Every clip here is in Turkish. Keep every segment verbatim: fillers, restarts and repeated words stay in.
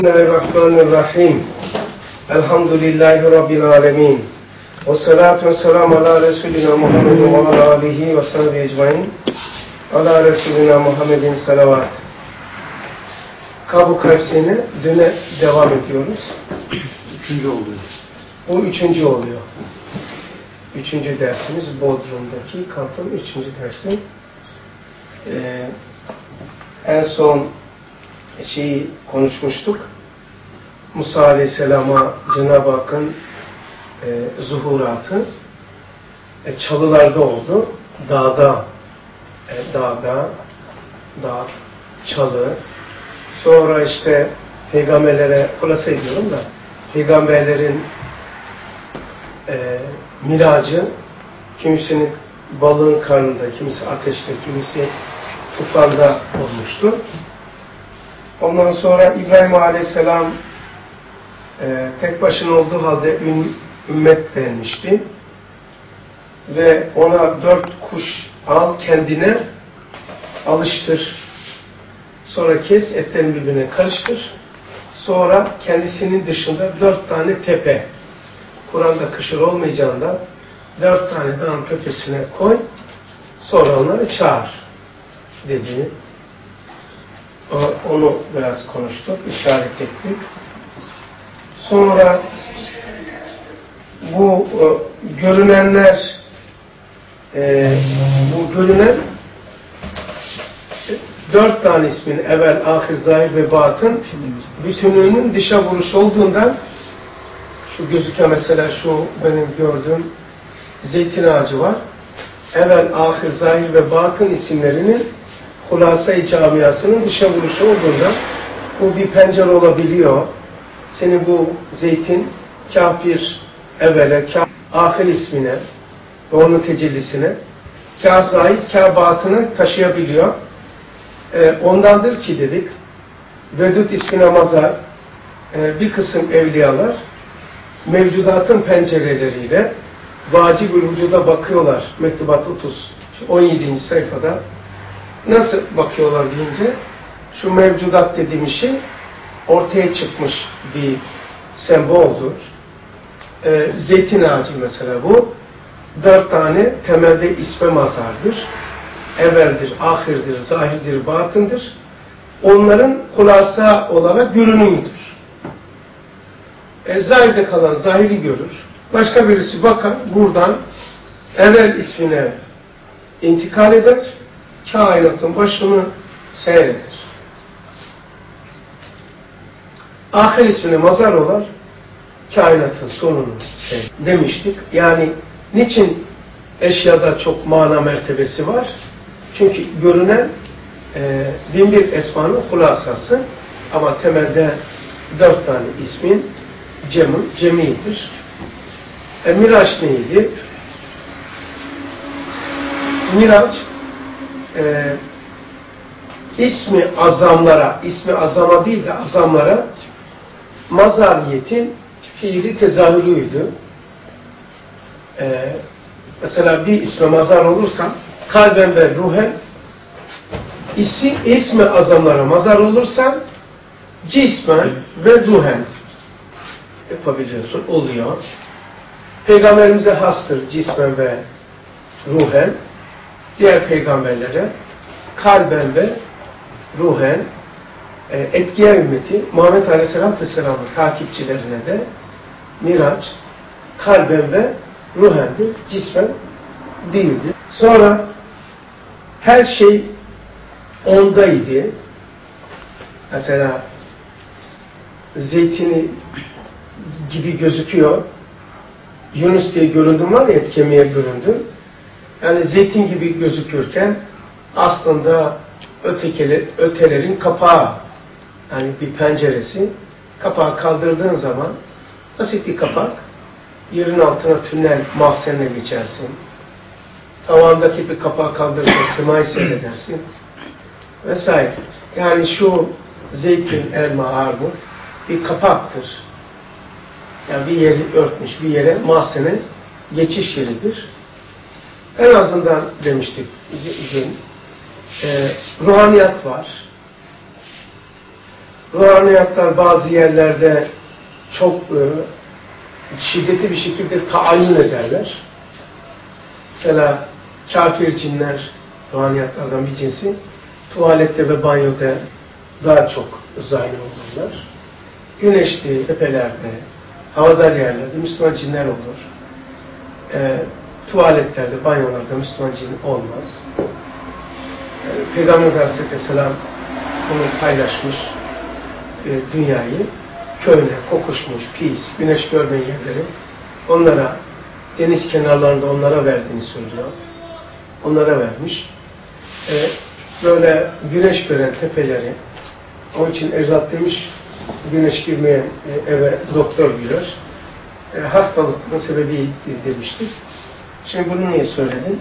Bismillahirrahmanirrahim. Elhamdülillahi Rabbil alemin. Ve salatu ve selamu ala Resulina Muhammedin ve ala alihi ve sahbihi ecmain. Ala Resulina Muhammedin salavat. Kab-ı Kavseyn'e düne devam ediyoruz. Üçüncü oluyor. Bu üçüncü oluyor. Üçüncü dersimiz Bodrum'daki kampın üçüncü dersi. Ee, en son şeyi konuşmuştuk. Musa Aleyhisselam'a Cenab-ı Hakk'ın e, zuhuratı e, çalılarda oldu. Dağda, e, dağda, dağ, çalı. Sonra işte peygamberlere, kulasa ediyorum da, peygamberlerin e, miracı, kimisinin balığın karnında, kimisi ateşte, kimisi tufanda olmuştu. Ondan sonra İbrahim Aleyhisselam e, tek başına olduğu halde üm, ümmet denmişti. Ve ona dört kuş al kendine alıştır. Sonra kes, etlerini birbirine karıştır. Sonra kendisinin dışında dört tane tepe. Kur'an'da kışır olmayacağında dört tane dağın tepesine koy. Sonra onları çağır dedi. Onu biraz konuştuk, işaret ettik. Sonra bu görünenler, e, bu görünen dört tane ismin evvel, ahir, zahir ve batın bütünlüğünün dışa vuruş olduğundan şu gözüken mesela şu benim gördüğüm zeytin ağacı var. Evvel, ahir, zahir ve batın isimlerinin Hulasa-i camiasının dışa vuruşu olduğunda bu bir pencere olabiliyor. Senin bu zeytin kafir evvele, kâh ahir ismine ve onun tecellisine kâh zahir, kâh batını taşıyabiliyor. Ee, ondandır ki dedik Vedud ismine mazar e, bir kısım evliyalar mevcudatın pencereleriyle vacib-ül vücuda bakıyorlar. Mektubat otuz on yedinci sayfada. Nasıl bakıyorlar deyince, şu mevcudat dediğimiz şey ortaya çıkmış bir semboldür. Ee, zeytin ağacı mesela bu. Dört tane temelde isme mazardır. Evveldir, ahirdir, zahirdir, batındır. Onların hulasa olarak görünümüdür. E, zahirde kalan zahiri görür. Başka birisi bakar, buradan evvel ismine intikal eder. Kainatın başını seyreder. Ahir ismine mazar olan kainatın sonunu seyreder demiştik. Yani niçin eşyada çok mana mertebesi var? Çünkü görünen e, bin bir esmanın hulasası ama temelde dört tane ismin cemi, cemidir. E, Miraç neydi? Miraç Ee, ismi azamlara, ismi azama değil de azamlara mazariyetin fiili tezahürüydü. Ee, mesela bir isme mazar olursa kalben ve ruhen, isi, ismi azamlara mazar olursa cismen ve ruhen yapabiliyorsun, oluyor. Peygamberimize hastır cismen ve ruhen. Diğer peygamberlere kalben ve ruhen e, etkiye ümmeti Muhammed Aleyhisselatü Vesselam'ın takipçilerine de Miraç kalben ve ruhendir, cismen değildir. Sonra her şey ondaydı. Mesela zeytini gibi gözüküyor. Yunus diye göründüm var ya, et kemiğe göründüm. Yani zeytin gibi gözükürken aslında ötekiler, ötelerin kapağı, yani bir penceresi, kapağı kaldırdığın zaman basit bir kapak, yerin altına tünel mahzenle geçersin. Tavandaki bir kapağı kaldırırsan semayı seyredersin vesaire. Yani şu zeytin, elma, armut bir kapaktır. Yani bir yeri örtmüş, bir yere mahzene geçiş yeridir. En azından demiştik dün, e, ruhaniyat var. ruhaniyatlar bazı yerlerde çok e, şiddetli bir şekilde taallüm ederler. Mesela kafir cinler, ruhaniyatlardan bir cinsi, tuvalette ve banyoda daha çok zahir olurlar. Güneşli, tepelerde, havadar yerlerde Müslüman cinler olur. E, tuvaletlerde, banyolarda Müslüman cin olmaz. E, Peygamber Aleyhisselam bunu paylaşmış, e, dünyayı, köyne, kokuşmuş, pis, güneş görmeyen yerleri onlara, deniz kenarlarında onlara verdiğini söylüyor. Onlara vermiş. E, böyle güneş gören tepeleri, onun için Erzat demiş, güneş girmeyen e, eve doktor girer. E, hastalıkların sebebi demiştik. Şimdi bunu niye söyledim?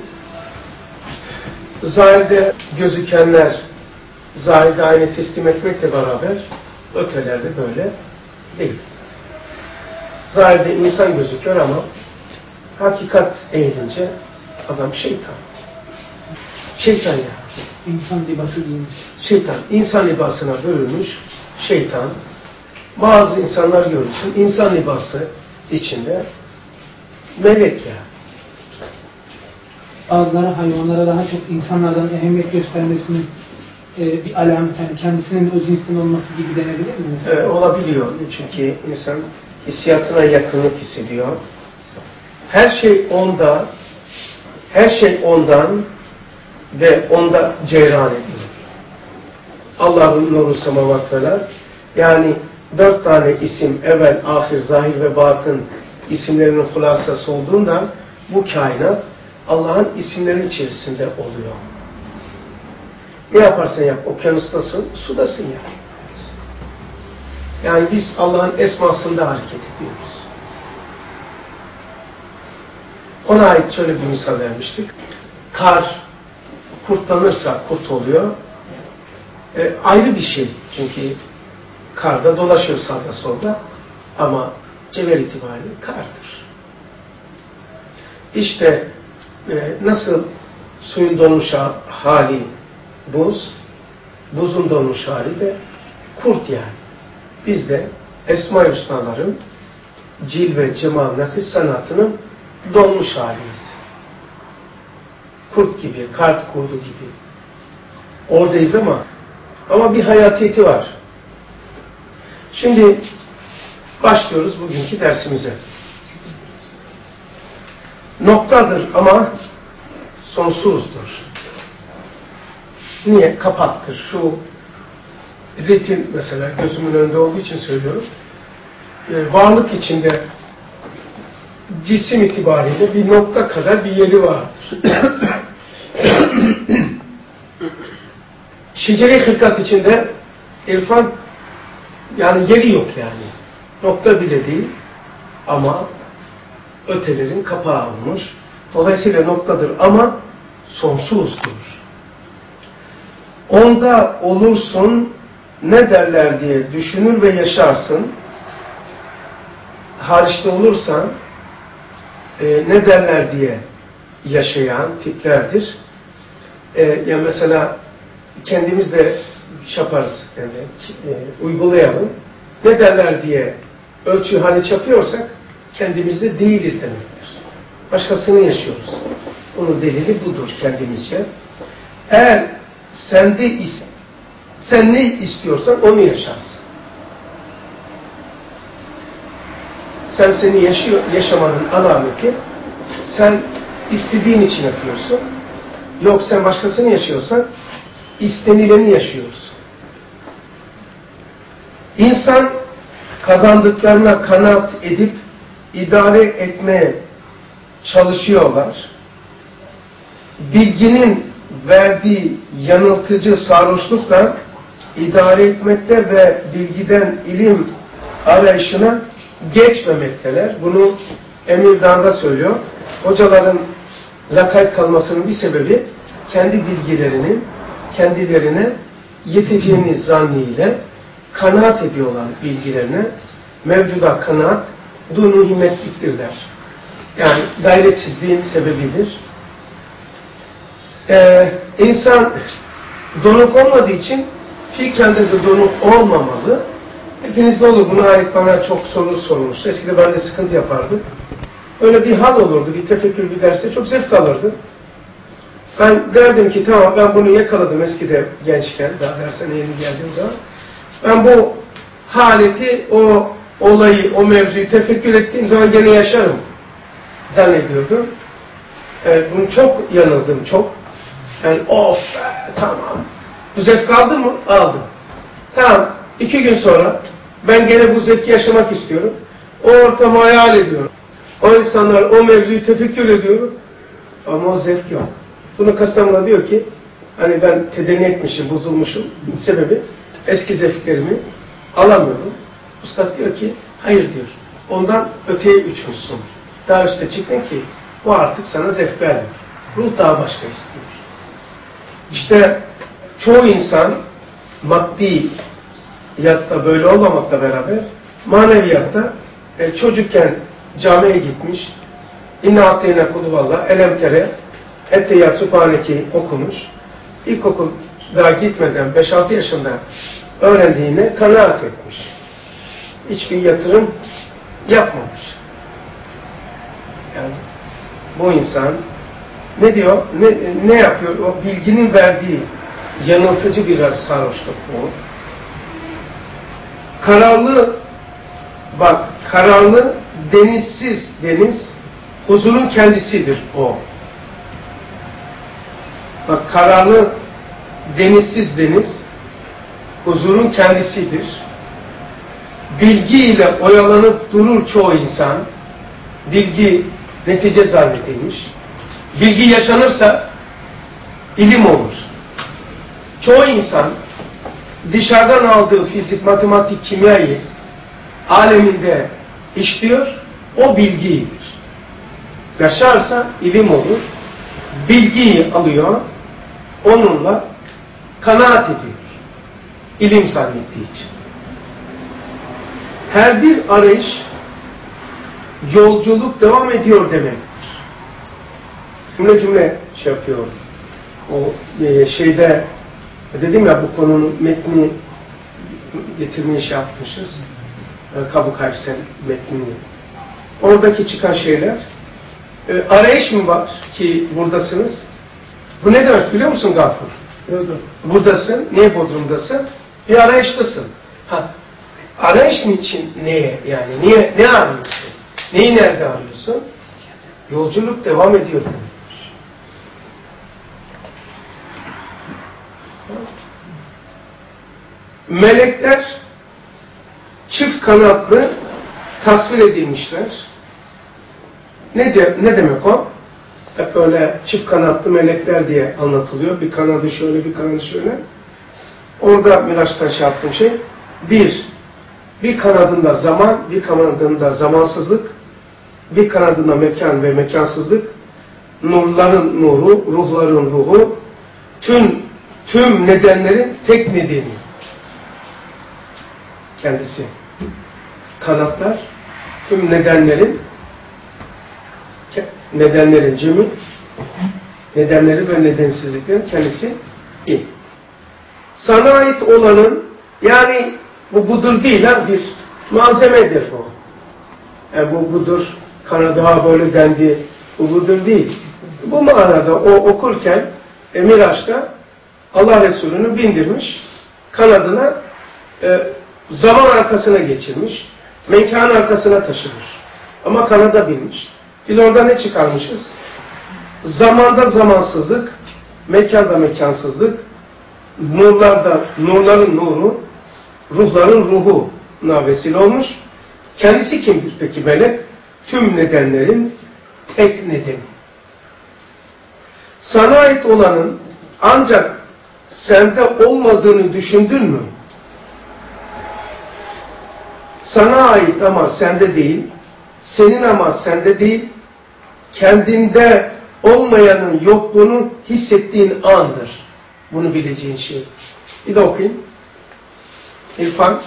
Zahirde gözükenler, zahirde aynı teslim etmekle beraber ötelerde böyle değil. Zahirde insan gözüküyor ama hakikat eğilince adam şeytan. Şeytan ya. İnsan libası giymiş. Şeytan. İnsan libasına bürünmüş şeytan. Bazı insanlar görürsün insan libası içinde melek ya. Bazıları hayvanlara daha çok insanlardan ehemmiyet göstermesinin e, bir alamet, yani kendisinin o cinsten olması gibi denebilir mi? Ee, olabiliyor. Çünkü insan hissiyatına yakınlık hissediyor. Her şey onda, her şey ondan ve onda cereyan ediyor. Allah'ın nuru semavat veler. Yani dört tane isim, evvel, ahir, zahir ve batın isimlerinin hulasası olduğundan bu kainat Allah'ın isimlerinin içerisinde oluyor. Ne yaparsan yap, okyanustasın, sudasın ya. Yani biz Allah'ın esmasında hareket ediyoruz. Ona ait şöyle bir misal vermiştik. Kar kurtlanırsa kurt oluyor. E, ayrı bir şey. Çünkü karda dolaşıyor sağda solda. Ama cevher itibariyle kardır. İşte e, nasıl suyun donmuş hali buz, buzun donmuş hali de kurt yani. Biz de Esma-i Hüsnaların cilve, cemal, nakış sanatının donmuş haliyiz. Kurt gibi, kart kurdu gibi. Oradayız ama ama bir hayatiyeti var. Şimdi başlıyoruz bugünkü dersimize. Noktadır ama sonsuzdur. Niye? Kapaktır. Şu zeytin mesela gözümün önünde olduğu için söylüyorum. Ee, varlık içinde cisim itibariyle bir nokta kadar bir yeri vardır. Şeceri hırkat içinde irfan yani yeri yok yani. Nokta bile değil ama ötelerin kapağı olmuş. Dolayısıyla noktadır ama sonsuzdur. Onda olursun ne derler diye düşünür ve yaşarsın. Hariçte olursan e, ne derler diye yaşayan tiplerdir. E, yani mesela kendimiz de yaparız, yani, e, uygulayalım. Ne derler diye ölçü hani yapıyorsak kendimizde değiliz demektir. Başkasını yaşıyoruz. Onun delili budur kendimizce. Eğer sende is sen ne istiyorsan onu yaşarsın. Sen seni yaşıyor, yaşamanın alameti sen istediğin için yapıyorsun. Yok sen başkasını yaşıyorsan istenileni yaşıyorsun. İnsan kazandıklarına kanaat edip idare etmeye çalışıyorlar. Bilginin verdiği yanıltıcı sarhoşlukla idare etmekte ve bilgiden ilim arayışına geçmemekteler. Bunu Emir Dağ'da söylüyor. Hocaların lakayt kalmasının bir sebebi kendi bilgilerinin kendilerine yeteceğini zanniyle kanaat ediyorlar bilgilerine. Mevcuda kanaat dunu himmetliktir der. Yani gayretsizliğin sebebidir. Ee, insan donuk olmadığı için Fikren de donuk olmamalı. Hepinizde olur. Buna ait bana çok soru sorulmuştu. Eskiden ben de sıkıntı yapardım. Öyle bir hal olurdu. Bir tefekkür bir derste çok zevk alırdım. Ben derdim ki tamam ben bunu yakaladım eskide gençken. Daha dersine yeni geldiğim zaman. Ben bu haleti, o olayı, o mevzuyu tefekkür ettiğim zaman gene yaşarım zannediyordum. Evet, bunu çok yanıldım, çok. Yani of, e, tamam. Bu zevk aldı mı? Aldım. Tamam, iki gün sonra ben gene bu zevki yaşamak istiyorum. O ortamı hayal ediyorum. O insanlar, o mevzuyu tefekkür ediyorum. Ama o zevk yok. Bunu Kastamonu diyor ki, hani ben tedeni etmişim, bozulmuşum. Sebebi eski zevklerimi alamıyorum. Üstad diyor ki, hayır diyor. Ondan öteye uçmuşsun. Daha üstte çıktın ki, bu artık sana zevk vermiyor. Ruh daha başka istiyor. İşte çoğu insan maddi yatta böyle olmamakla beraber maneviyatta e, çocukken camiye gitmiş, İnne Ateyna Kuluvallah, Elemtere, Etteyyat Sübhaneki okumuş. İlkokul daha gitmeden beş altı yaşında öğrendiğine kanaat etmiş. Hiçbir yatırım yapmamış. Yani bu insan ne diyor, ne, ne yapıyor? O bilginin verdiği yanıltıcı biraz sarhoşluk bu. Kararlı, bak kararlı, denizsiz deniz, huzurun kendisidir o. Bak kararlı, denizsiz deniz, huzurun kendisidir. Bilgiyle oyalanıp durur çoğu insan. Bilgi netice zannedilmiş. Bilgi yaşanırsa ilim olur. Çoğu insan dışarıdan aldığı fizik, matematik, kimyayı aleminde işliyor, o bilgidir. Yaşarsa ilim olur. Bilgiyi alıyor, onunla kanaat ediyor. İlim zannettiği için. Her bir arayış yolculuk devam ediyor demektir. Cümle cümle şey yapıyor. O e, şeyde dedim ya bu konunun metni getirmeye şey yapmışız. E, Kabukaysen metnini. Oradaki çıkan şeyler e, arayış mı var ki buradasınız? Bu ne demek biliyor musun Gafur? Evet. Buradasın. Niye Bodrum'dasın? Bir arayıştasın. Ha, arayış niçin? Neye? Yani niye? Ne arıyorsun? Neyi nerede arıyorsun? Yolculuk devam ediyor demektir. Melekler çift kanatlı tasvir edilmişler. Ne, de, ne demek o? Hep böyle çift kanatlı melekler diye anlatılıyor. Bir kanadı şöyle, bir kanadı şöyle. Orada Miraç'tan şey yaptığım şey, bir, bir kanadında zaman, bir kanadında zamansızlık, bir kanadında mekan ve mekansızlık, nurların nuru, ruhların ruhu, tüm, tüm nedenlerin tek nedeni. Kendisi. Kanatlar, tüm nedenlerin, nedenlerin cümü, nedenleri ve nedensizliklerin kendisi bir. Sana ait olanın, yani bu budur değil ha, bir malzemedir bu. Yani bu budur, Kanada böyle dendi, bu budur değil. Bu manada o okurken e, Miraç'ta Allah Resulü'nü bindirmiş, kanadına e, zaman arkasına geçirmiş, mekan arkasına taşımış. Ama kanada binmiş. Biz orada ne çıkarmışız? Zamanda zamansızlık, mekanda mekansızlık, nurlarda, nurların nuru, ruhların ruhuna vesile olmuş. Kendisi kimdir peki melek? Tüm nedenlerin tek nedeni. Sana ait olanın ancak sende olmadığını düşündün mü? Sana ait ama sende değil, senin ama sende değil, kendinde olmayanın yokluğunu hissettiğin andır. Bunu bileceğin şey. Bir de okuyayım. İrfan.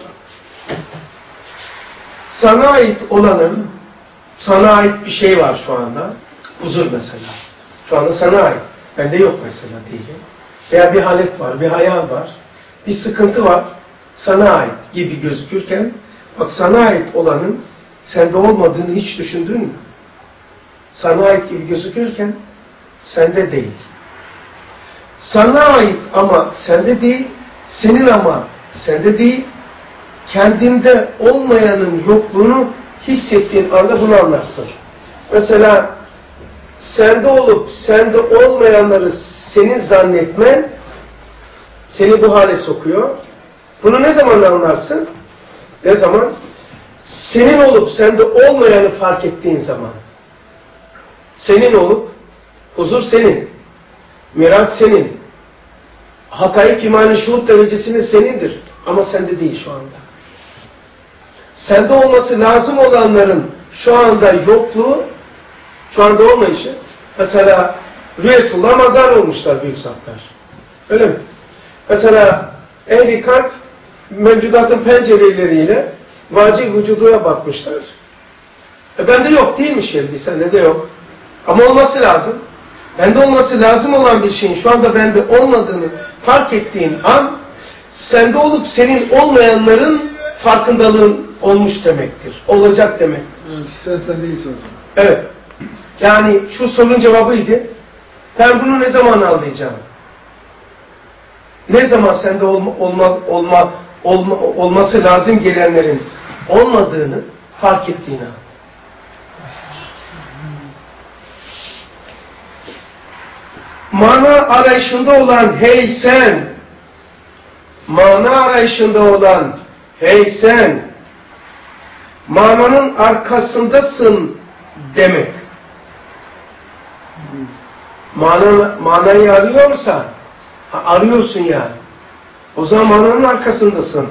Sana ait olanın, sana ait bir şey var şu anda. Huzur mesela. Şu anda sana ait. Bende yok mesela diyelim. Veya bir halet var, bir hayal var. bir sıkıntı var, sana ait gibi gözükürken, bak sana ait olanın sende olmadığını hiç düşündün mü? Sana ait gibi gözükürken sende değil. Sana ait ama sende değil, senin ama sende değil, kendinde olmayanın yokluğunu hissettiğin anda bunu anlarsın. Mesela sende olup sende olmayanları senin zannetmen seni bu hale sokuyor. Bunu ne zaman anlarsın? Ne zaman? Senin olup sende olmayanı fark ettiğin zaman. Senin olup, huzur senin, miraç senin, hakaik imanı şuhud derecesinde senindir. Ama sende değil şu anda. Sende olması lazım olanların şu anda yokluğu, şu anda olmayışı, mesela rüyetullah mazhar olmuşlar büyük zatlar. Öyle mi? Mesela ehli kalp mevcudatın pencereleriyle vacih vücuduya bakmışlar. E bende yok değilmiş yani, sende de yok. Ama olması lazım. Bende olması lazım olan bir şeyin şu anda bende olmadığını fark ettiğin an, sende olup senin olmayanların farkındalığın olmuş demektir. Olacak demektir. Evet, sen sen değilsin o zaman. Evet. Yani şu sorunun cevabıydı. Ben bunu ne zaman anlayacağım? Ne zaman sende olma, olma, olma, olma, olması lazım gelenlerin olmadığını fark ettiğin an. Mana arayışında olan hey sen, mana arayışında olan hey sen, mananın arkasındasın demek. Mana, manayı arıyorsa, arıyorsun yani. O zaman mananın arkasındasın.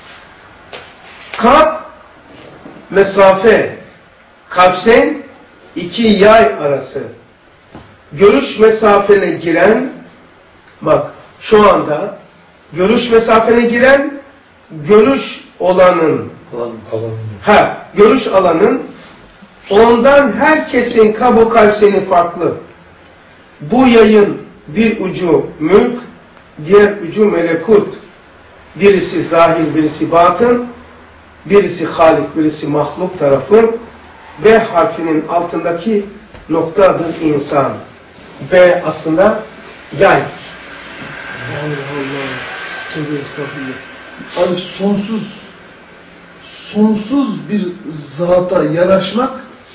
Kalp, mesafe, kalpsen iki yay arası. Görüş mesafene giren, bak şu anda görüş mesafene giren, görüş olanın, Alanım. Alanım. ha, görüş alanın, ondan herkesin kabı kalpseni farklı. Bu yayın bir ucu mülk, diğer ucu melekut. Birisi zahir, birisi batın, birisi halik, birisi mahluk tarafı. B harfinin altındaki noktadır insan. B aslında yay. Allah Allah. Tövbe estağfurullah. Abi sonsuz sonsuz bir zata yaraşmak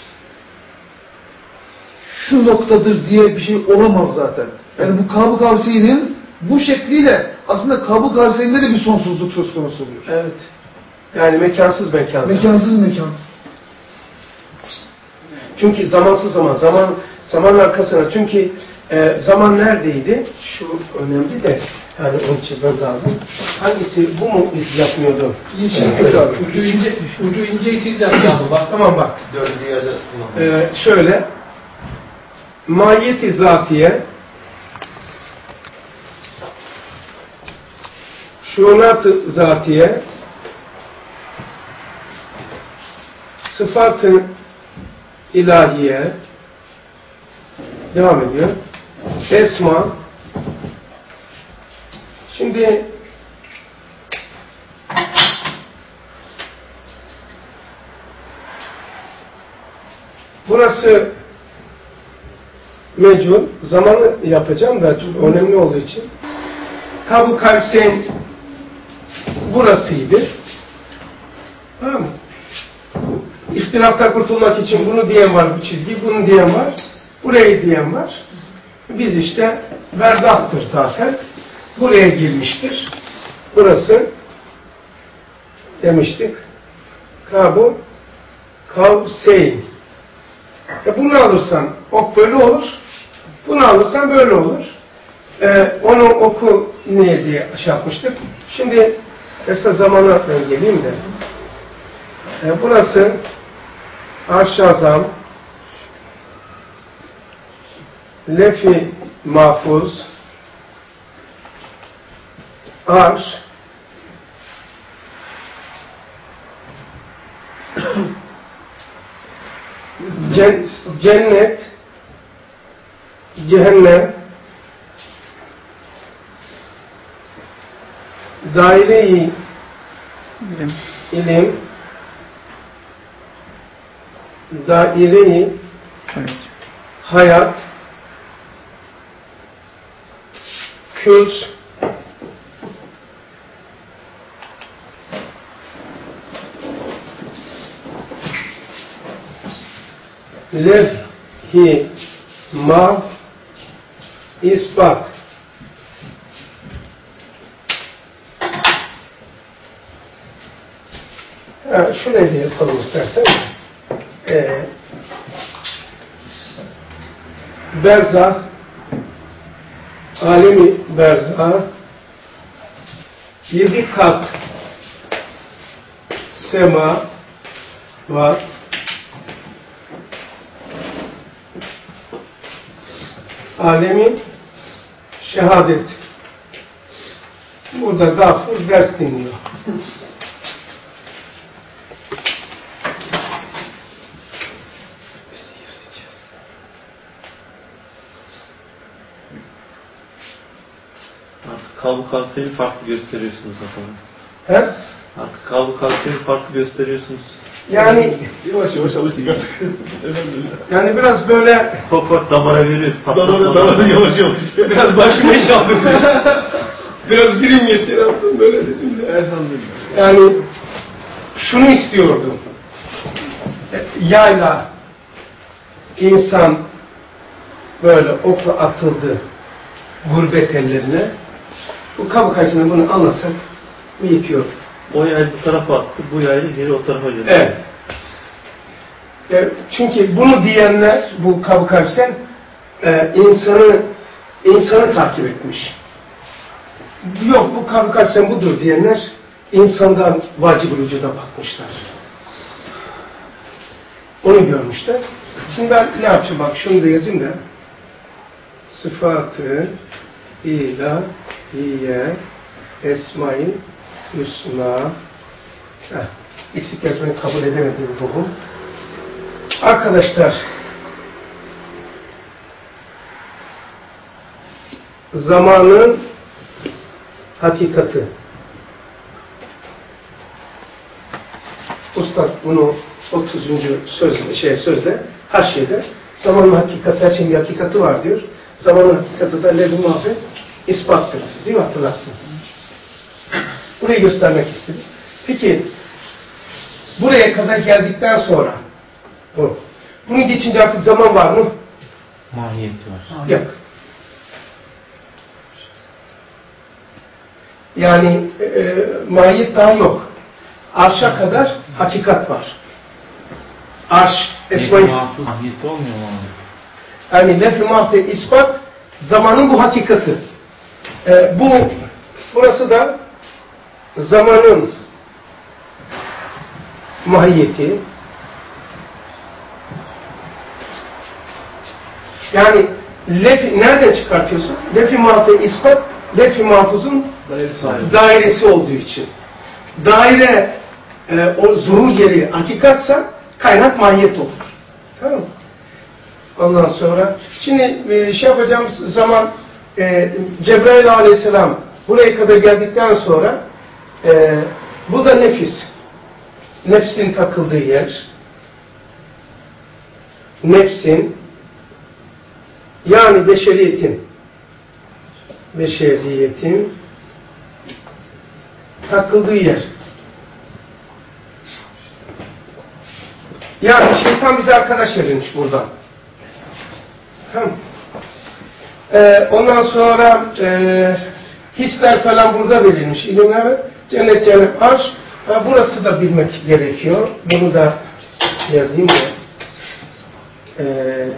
şu noktadır diye bir şey olamaz zaten. Yani bu Kab-ı Kavseyn'in bu şekliyle aslında Kab-ı Kavseyn'de de bir sonsuzluk söz konusu oluyor. Evet. Yani mekansız mekan. Mekansız mekan. Çünkü zamansız zaman, zaman zaman arkasına. Çünkü e, zaman neredeydi? Şu önemli de, yani onu çizmem lazım. Hangisi, bu mu iz yapmıyordu? İyi çektik abi. Ucu ince, ucu inceyi siz yapın abi bak. Tamam bak. Dördüncü yerde kullanın. E, şöyle, mahiyeti zatiye, şuunat-ı zatiye, sıfat-ı ilahiye, devam ediyor. Esma. Şimdi burası mecul. Zamanı yapacağım da çok önemli olduğu için. Kab-ı Kavseyn burasıydı. Tamam mı? İhtilafta kurtulmak için bunu diyen var, bu çizgi, bunu diyen var, burayı diyen var. Biz işte berzahtır zaten. Buraya girmiştir. Burası demiştik. Kab-ı Kavseyn. Ya bunu alırsan ok böyle olur. Bunu alırsan böyle olur. Ee, onu oku niye diye şey yapmıştık. Şimdi esas zamana ben geleyim de. Ee, burası Arş-ı Azam, Lef-i Mahfuz, Arş, Cennet, Cehennem, daire-i Bilim. ilim, daire-i Evet. hayat, kült, levh-i ma, ispat. Ha, şurayı da yapalım istersen. Ee, berzah, alemi berzah, yedi kat sema vat, alemi şehadet. Burada Gafur ders dinliyor. Artık Kab-ı Kavser'i farklı gösteriyorsunuz efendim. He? Artık Kab-ı Kavser'i farklı gösteriyorsunuz. Yani Yavaş yavaş alıştık artık. Elhamdülillah. yani biraz böyle Ufak damara veriyor. Damara damara yavaş yavaş. biraz başıma iş aldım. Biraz birim yeter yaptım böyle dedim de. Elhamdülillah. Yani şunu istiyordum. Yayla insan böyle okla atıldı gurbet ellerine. Bu Kab-ı Kavser'de bunu anlatsak yetiyor. O yay bu tarafa attı, bu yaylı geri o tarafa gönderdi. Evet. E, çünkü bunu diyenler, bu Kab-ı Kavser e, insanı insanı takip etmiş. Yok bu Kab-ı Kavser budur diyenler insandan vacib-ül vücuda bakmışlar. Onu görmüşler. Şimdi ben ne yapacağım? Bak şunu da yazayım da. Sıfatı ilahiye esma-i hüsna. Heh, eksik yazmayı kabul edemediğim ruhum. Arkadaşlar, zamanın hakikati. Ustad bunu otuzuncu sözde, şey sözde, haşiyede zamanın hakikati, her şeyin bir hakikati var diyor. Zamanın hakikati da levh-i mahfuz ispattır. Değil mi? Hatırlarsınız. Burayı göstermek istedim. Peki, buraya kadar geldikten sonra bu. Bunu geçince artık zaman var mı? Mahiyeti var. Yok. Yani e, mahiyet daha yok. Arşa kadar hakikat var. Arş, esma-i Mahiyeti olmuyor mu abi? yani lef-i mahfuz ispat zamanın bu hakikati. E, bu burası da zamanın mahiyeti. Yani lef, nereden çıkartıyorsun? Lef-i mahfuz ispat, lef-i mahfuzun Dairesi. dairesi olduğu için. Daire e, o zuhur yeri hakikatsa kaynak mahiyet olur. Tamam mı? Ondan sonra şimdi e, şey yapacağımız zaman e, Cebrail aleyhisselam buraya kadar geldikten sonra e, bu da nefis. Nefsin takıldığı yer. Nefsin yani beşeriyetin beşeriyetin takıldığı yer. Yani şeytan bize arkadaş edilmiş buradan. Tamam. Ee, ondan sonra e, hisler falan burada verilmiş. İlimler, cennet, cennet, arş. Ha, burası da bilmek gerekiyor. Bunu da yazayım da. Ee,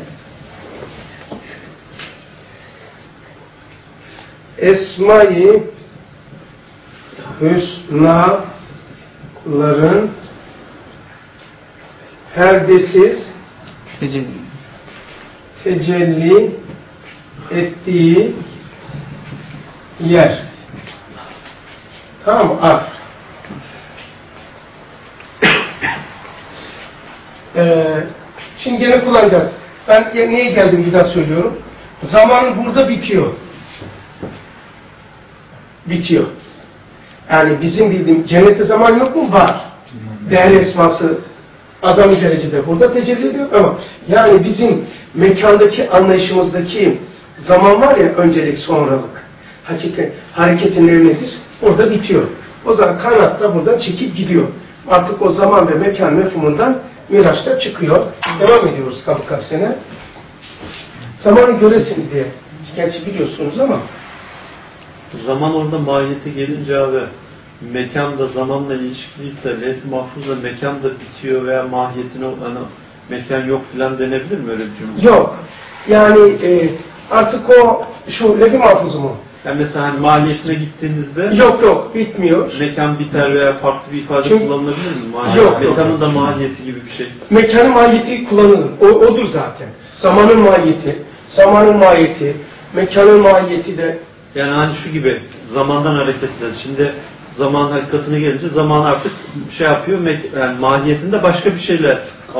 Esma-i Hüsna'ların perdesiz Tecelli. tecelli ettiği yer. Tamam mı? Arf. Ee, şimdi gene kullanacağız. Ben neye geldim bir daha söylüyorum. Zaman burada bitiyor. Bitiyor. Yani bizim bildiğim cennette zaman yok mu? Var. Değer esması azami derecede burada tecelli ediyor ama yani bizim mekandaki anlayışımızdaki zaman var ya, öncelik sonralık. Hakikaten hareketin nedir? Orada bitiyor. O zaman kanat da buradan çekip gidiyor. Artık o zaman ve mekan mefhumundan Miraç'ta çıkıyor. Devam ediyoruz Kabı Kavse'ne. Zamanı göresiniz diye. Gerçi biliyorsunuz ama. Zaman orada mahiyete gelince abi, mekan da zamanla ilişkiliyse, levh-i mahfuzla mekan da bitiyor veya mahiyetine hani, mekan yok filan denebilir mi öyle bir cümle? Yok. Yani e, artık o şu levh-i mahfuzu mu? Yani mesela hani mahiyetine gittiğinizde Yok yok bitmiyor. mekan biter veya farklı bir ifade Çünkü, kullanılabilir mi? Mahiyet, yok, mekanın yok. da mahiyeti gibi bir şey. Mekanın mahiyeti kullanılır. O, odur zaten. Zamanın mahiyeti, zamanın mahiyeti, mekanın mahiyeti de. Yani hani şu gibi zamandan hareketle. Şimdi zaman hakikatine gelince zaman artık şey yapıyor, yani mahiyetinde başka bir şeyle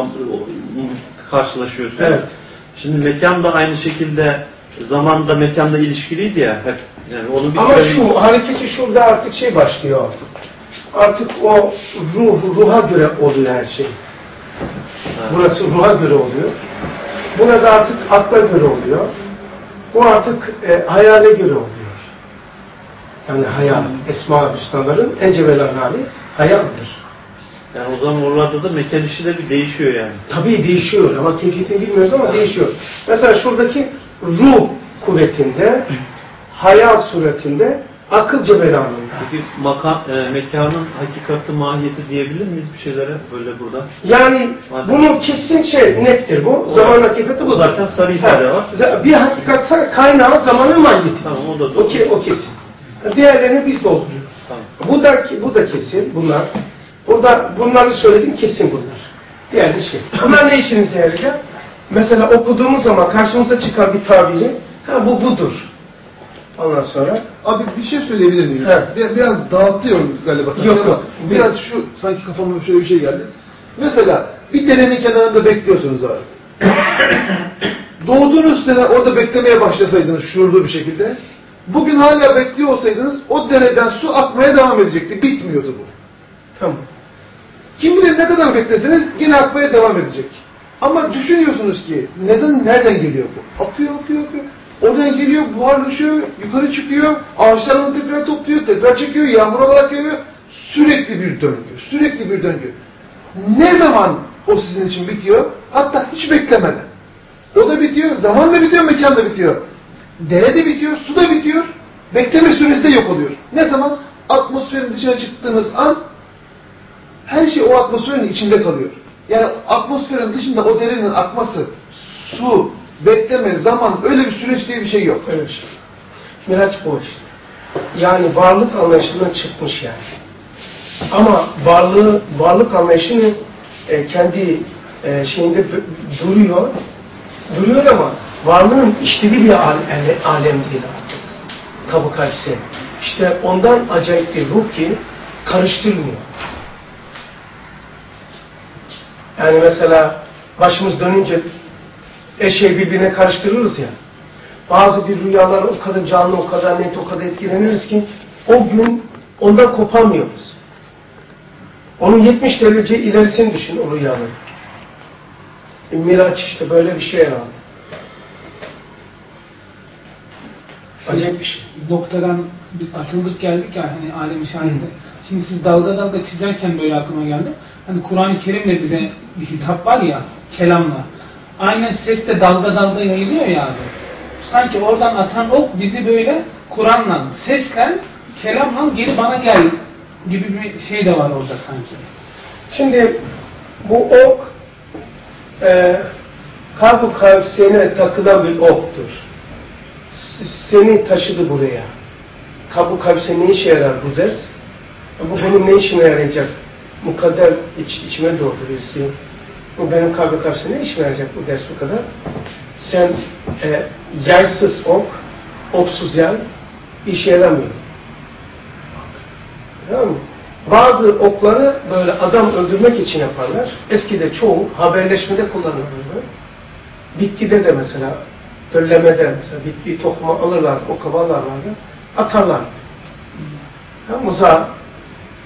karşılaşıyorsunuz. Evet. Şimdi mekan da aynı şekilde zaman da mekanla ilişkiliydi ya hep. Yani onu bir Ama kere... şu hareketi şurada artık şey başlıyor. Artık o ruh, ruha göre oluyor her şey. Ha. Burası ruha göre oluyor. Buna da artık akla göre oluyor. Bu artık e, hayale göre oluyor. Yani hayal, Esma-ı Hüsnaların en cevherler hali hayaldir. Yani o zaman oralarda da mekan işi de bir değişiyor yani. Tabii değişiyor ama keyfiyetini bilmiyoruz ama değişiyor. Mesela şuradaki ruh kuvvetinde, hayal suretinde, akıl cevheranında. Peki makan, e, mekanın hakikati, mahiyeti diyebilir miyiz bir şeylere böyle burada? Yani Madem. bunu kesin şey nettir bu. O, zaman hakikati bu. Zaten sarı ifade var. Bir hakikat kaynağı zamanın mahiyeti. Tamam, o da doğru. O, ke, o kesin. Diğerlerini biz dolduruyoruz. Tamam. Bu da bu da kesin bunlar. Burada bunları söyledim kesin bunlar. Diğer bir şey. Bunlar ne işinize yarayacak? Mesela okuduğumuz zaman karşımıza çıkan bir tabiri, ha bu budur. Ondan sonra Abi bir şey söyleyebilir miyim? Evet. Biraz, biraz dağıtıyorum galiba. Yok, ama yok. Biraz şu sanki kafama şöyle bir şey geldi. Mesela bir derenin kenarında bekliyorsunuz abi. Doğduğunuz sene orada beklemeye başlasaydınız şuurlu bir şekilde, bugün hala bekliyor olsaydınız o dereden su akmaya devam edecekti. Bitmiyordu bu. tamam. Kim bilir ne kadar bekleseniz yine akmaya devam edecek. Ama düşünüyorsunuz ki neden, nereden geliyor bu? Akıyor, akıyor, akıyor. Oradan geliyor, buharlaşıyor, yukarı çıkıyor, ağaçlar onu tekrar topluyor, tekrar çekiyor, yağmur olarak geliyor. Sürekli bir döngü, sürekli bir döngü. Ne zaman o sizin için bitiyor? Hatta hiç beklemeden. O da bitiyor, zaman da bitiyor, mekan da bitiyor. Dere de bitiyor, su da bitiyor. Bekleme süresi de yok oluyor. Ne zaman? Atmosferin dışına çıktığınız an her şey o atmosferin içinde kalıyor. Yani atmosferin dışında o derenin akması, su, bekleme, zaman, öyle bir süreç diye bir şey yok. Öyle bir şey. Miraç bu işte. Yani varlık anlayışından çıkmış yani. Ama varlığı, varlık anlayışını e, kendi e, şeyinde duruyor, duruyor ama varlığın işlediği bir alem, alem değil artık. Kabı kalpse. İşte ondan acayip bir ruh ki karıştırmıyor. Yani mesela başımız dönünce eşeği birbirine karıştırırız ya. Bazı bir rüyalar o kadar canlı, o kadar net, o kadar etkileniriz ki o gün ondan kopamıyoruz. Onun yetmiş derece ilerisini düşün o rüyanın. E, Miraç işte böyle bir şey herhalde. Acayip bir şey. Noktadan biz atıldık geldik ya hani alem-i şahide. Şimdi siz dalga dalga çizerken böyle aklıma geldi. Hani Kur'an-ı Kerim'le bize bir hitap var ya, kelamla. Aynen ses de dalga dalga yayılıyor ya abi. Sanki oradan atan ok bizi böyle Kur'an'la, sesle, kelamla geri bana gel gibi bir şey de var orada sanki. Şimdi bu ok e, kalp-ı kavsene takılan bir oktur. Seni taşıdı buraya. Kalp-ı kavse ne işe yarar bu ders? Bu benim ne işime yarayacak? Mukadder iç, içime dolduruyorsun. Bu benim kalp-ı kavse ne işime yarayacak bu ders bu kadar? Sen e, yaysız ok, oksuz yay işe yaramıyor. Tamam mı? Bazı okları böyle adam öldürmek için yaparlar. Eskide çoğu haberleşmede kullanılırdı. Bitkide de mesela, döllemede mesela bitkiyi tohuma alırlardı, ok kavarlarlardı, atarlardı. Ya, muza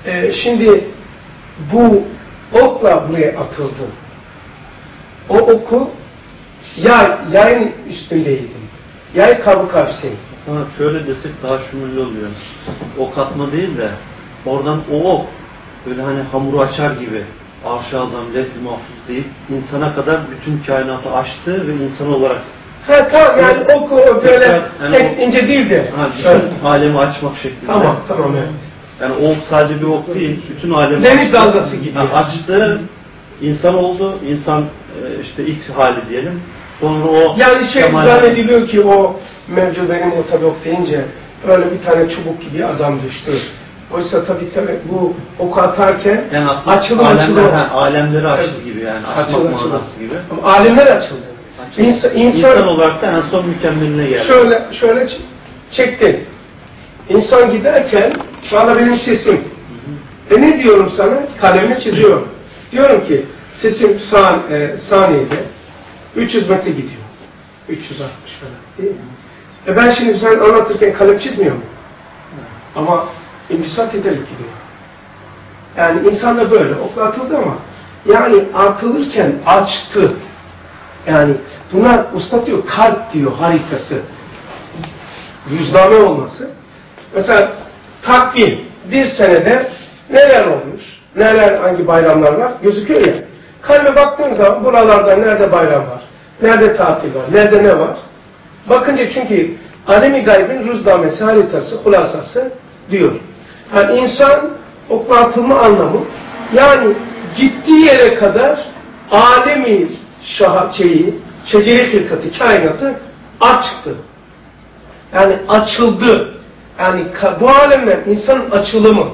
Ee, şimdi bu okla buraya atıldı. O oku yay, yayın üstündeydi. Yay kabuk hapseydi. Sana şöyle desek daha şumurlu oluyor. Ok atma değil de oradan o ok böyle hani hamuru açar gibi Arş-ı Azam, Levh-i Mahfuz deyip insana kadar bütün kainatı açtı ve insan olarak. Ha tamam yani oku böyle yani tek o, ince değil de. Ha, bütün alemi açmak şeklinde. Tamam tamam evet. Yani o sadece bir ok değil, bütün alemi deniz açtı. dalgası gibi. Ha, açtı, insan oldu, insan işte ilk hali diyelim. Sonra o yani şey kemal... zannediliyor ki o mevcu benim o tabi ok deyince öyle bir tane çubuk gibi adam düştü. Oysa tabi tabi bu oku atarken yani açılım alemler, açılım. Ha, alemleri açtı gibi yani. Açmak Açılım, manası açılım. gibi. Ama alemler açıldı. İnsan, insan, insan olarak da en son mükemmeline geldi. Şöyle, şöyle çekti. İnsan giderken şu anda benim sesim. Hı hı. E ne diyorum sana? Kalemle çiziyorum. Diyorum ki sesim san, e, saniyede üç yüz metre gidiyor. üç yüz altmış falan değil mi? E ben şimdi sen anlatırken kalem çizmiyor mu? Hı. Ama imbisat ederek gidiyor. Yani insan da böyle oklatıldı ama yani atılırken açtı. Yani bunlar usta diyor kalp diyor haritası. Rüzname olması. Mesela takvim bir senede neler olmuş, neler hangi bayramlar var gözüküyor ya. Kalbe baktığın zaman buralarda nerede bayram var, nerede tatil var, nerede ne var. Bakınca çünkü alemi gaybin rüznamesi, haritası, hulasası diyor. Yani insan okla atılma anlamı yani gittiği yere kadar alemi şah şeyi, şeceri hilkati, kainatı açtı. Yani açıldı. Yani bu alemler insanın açılımı.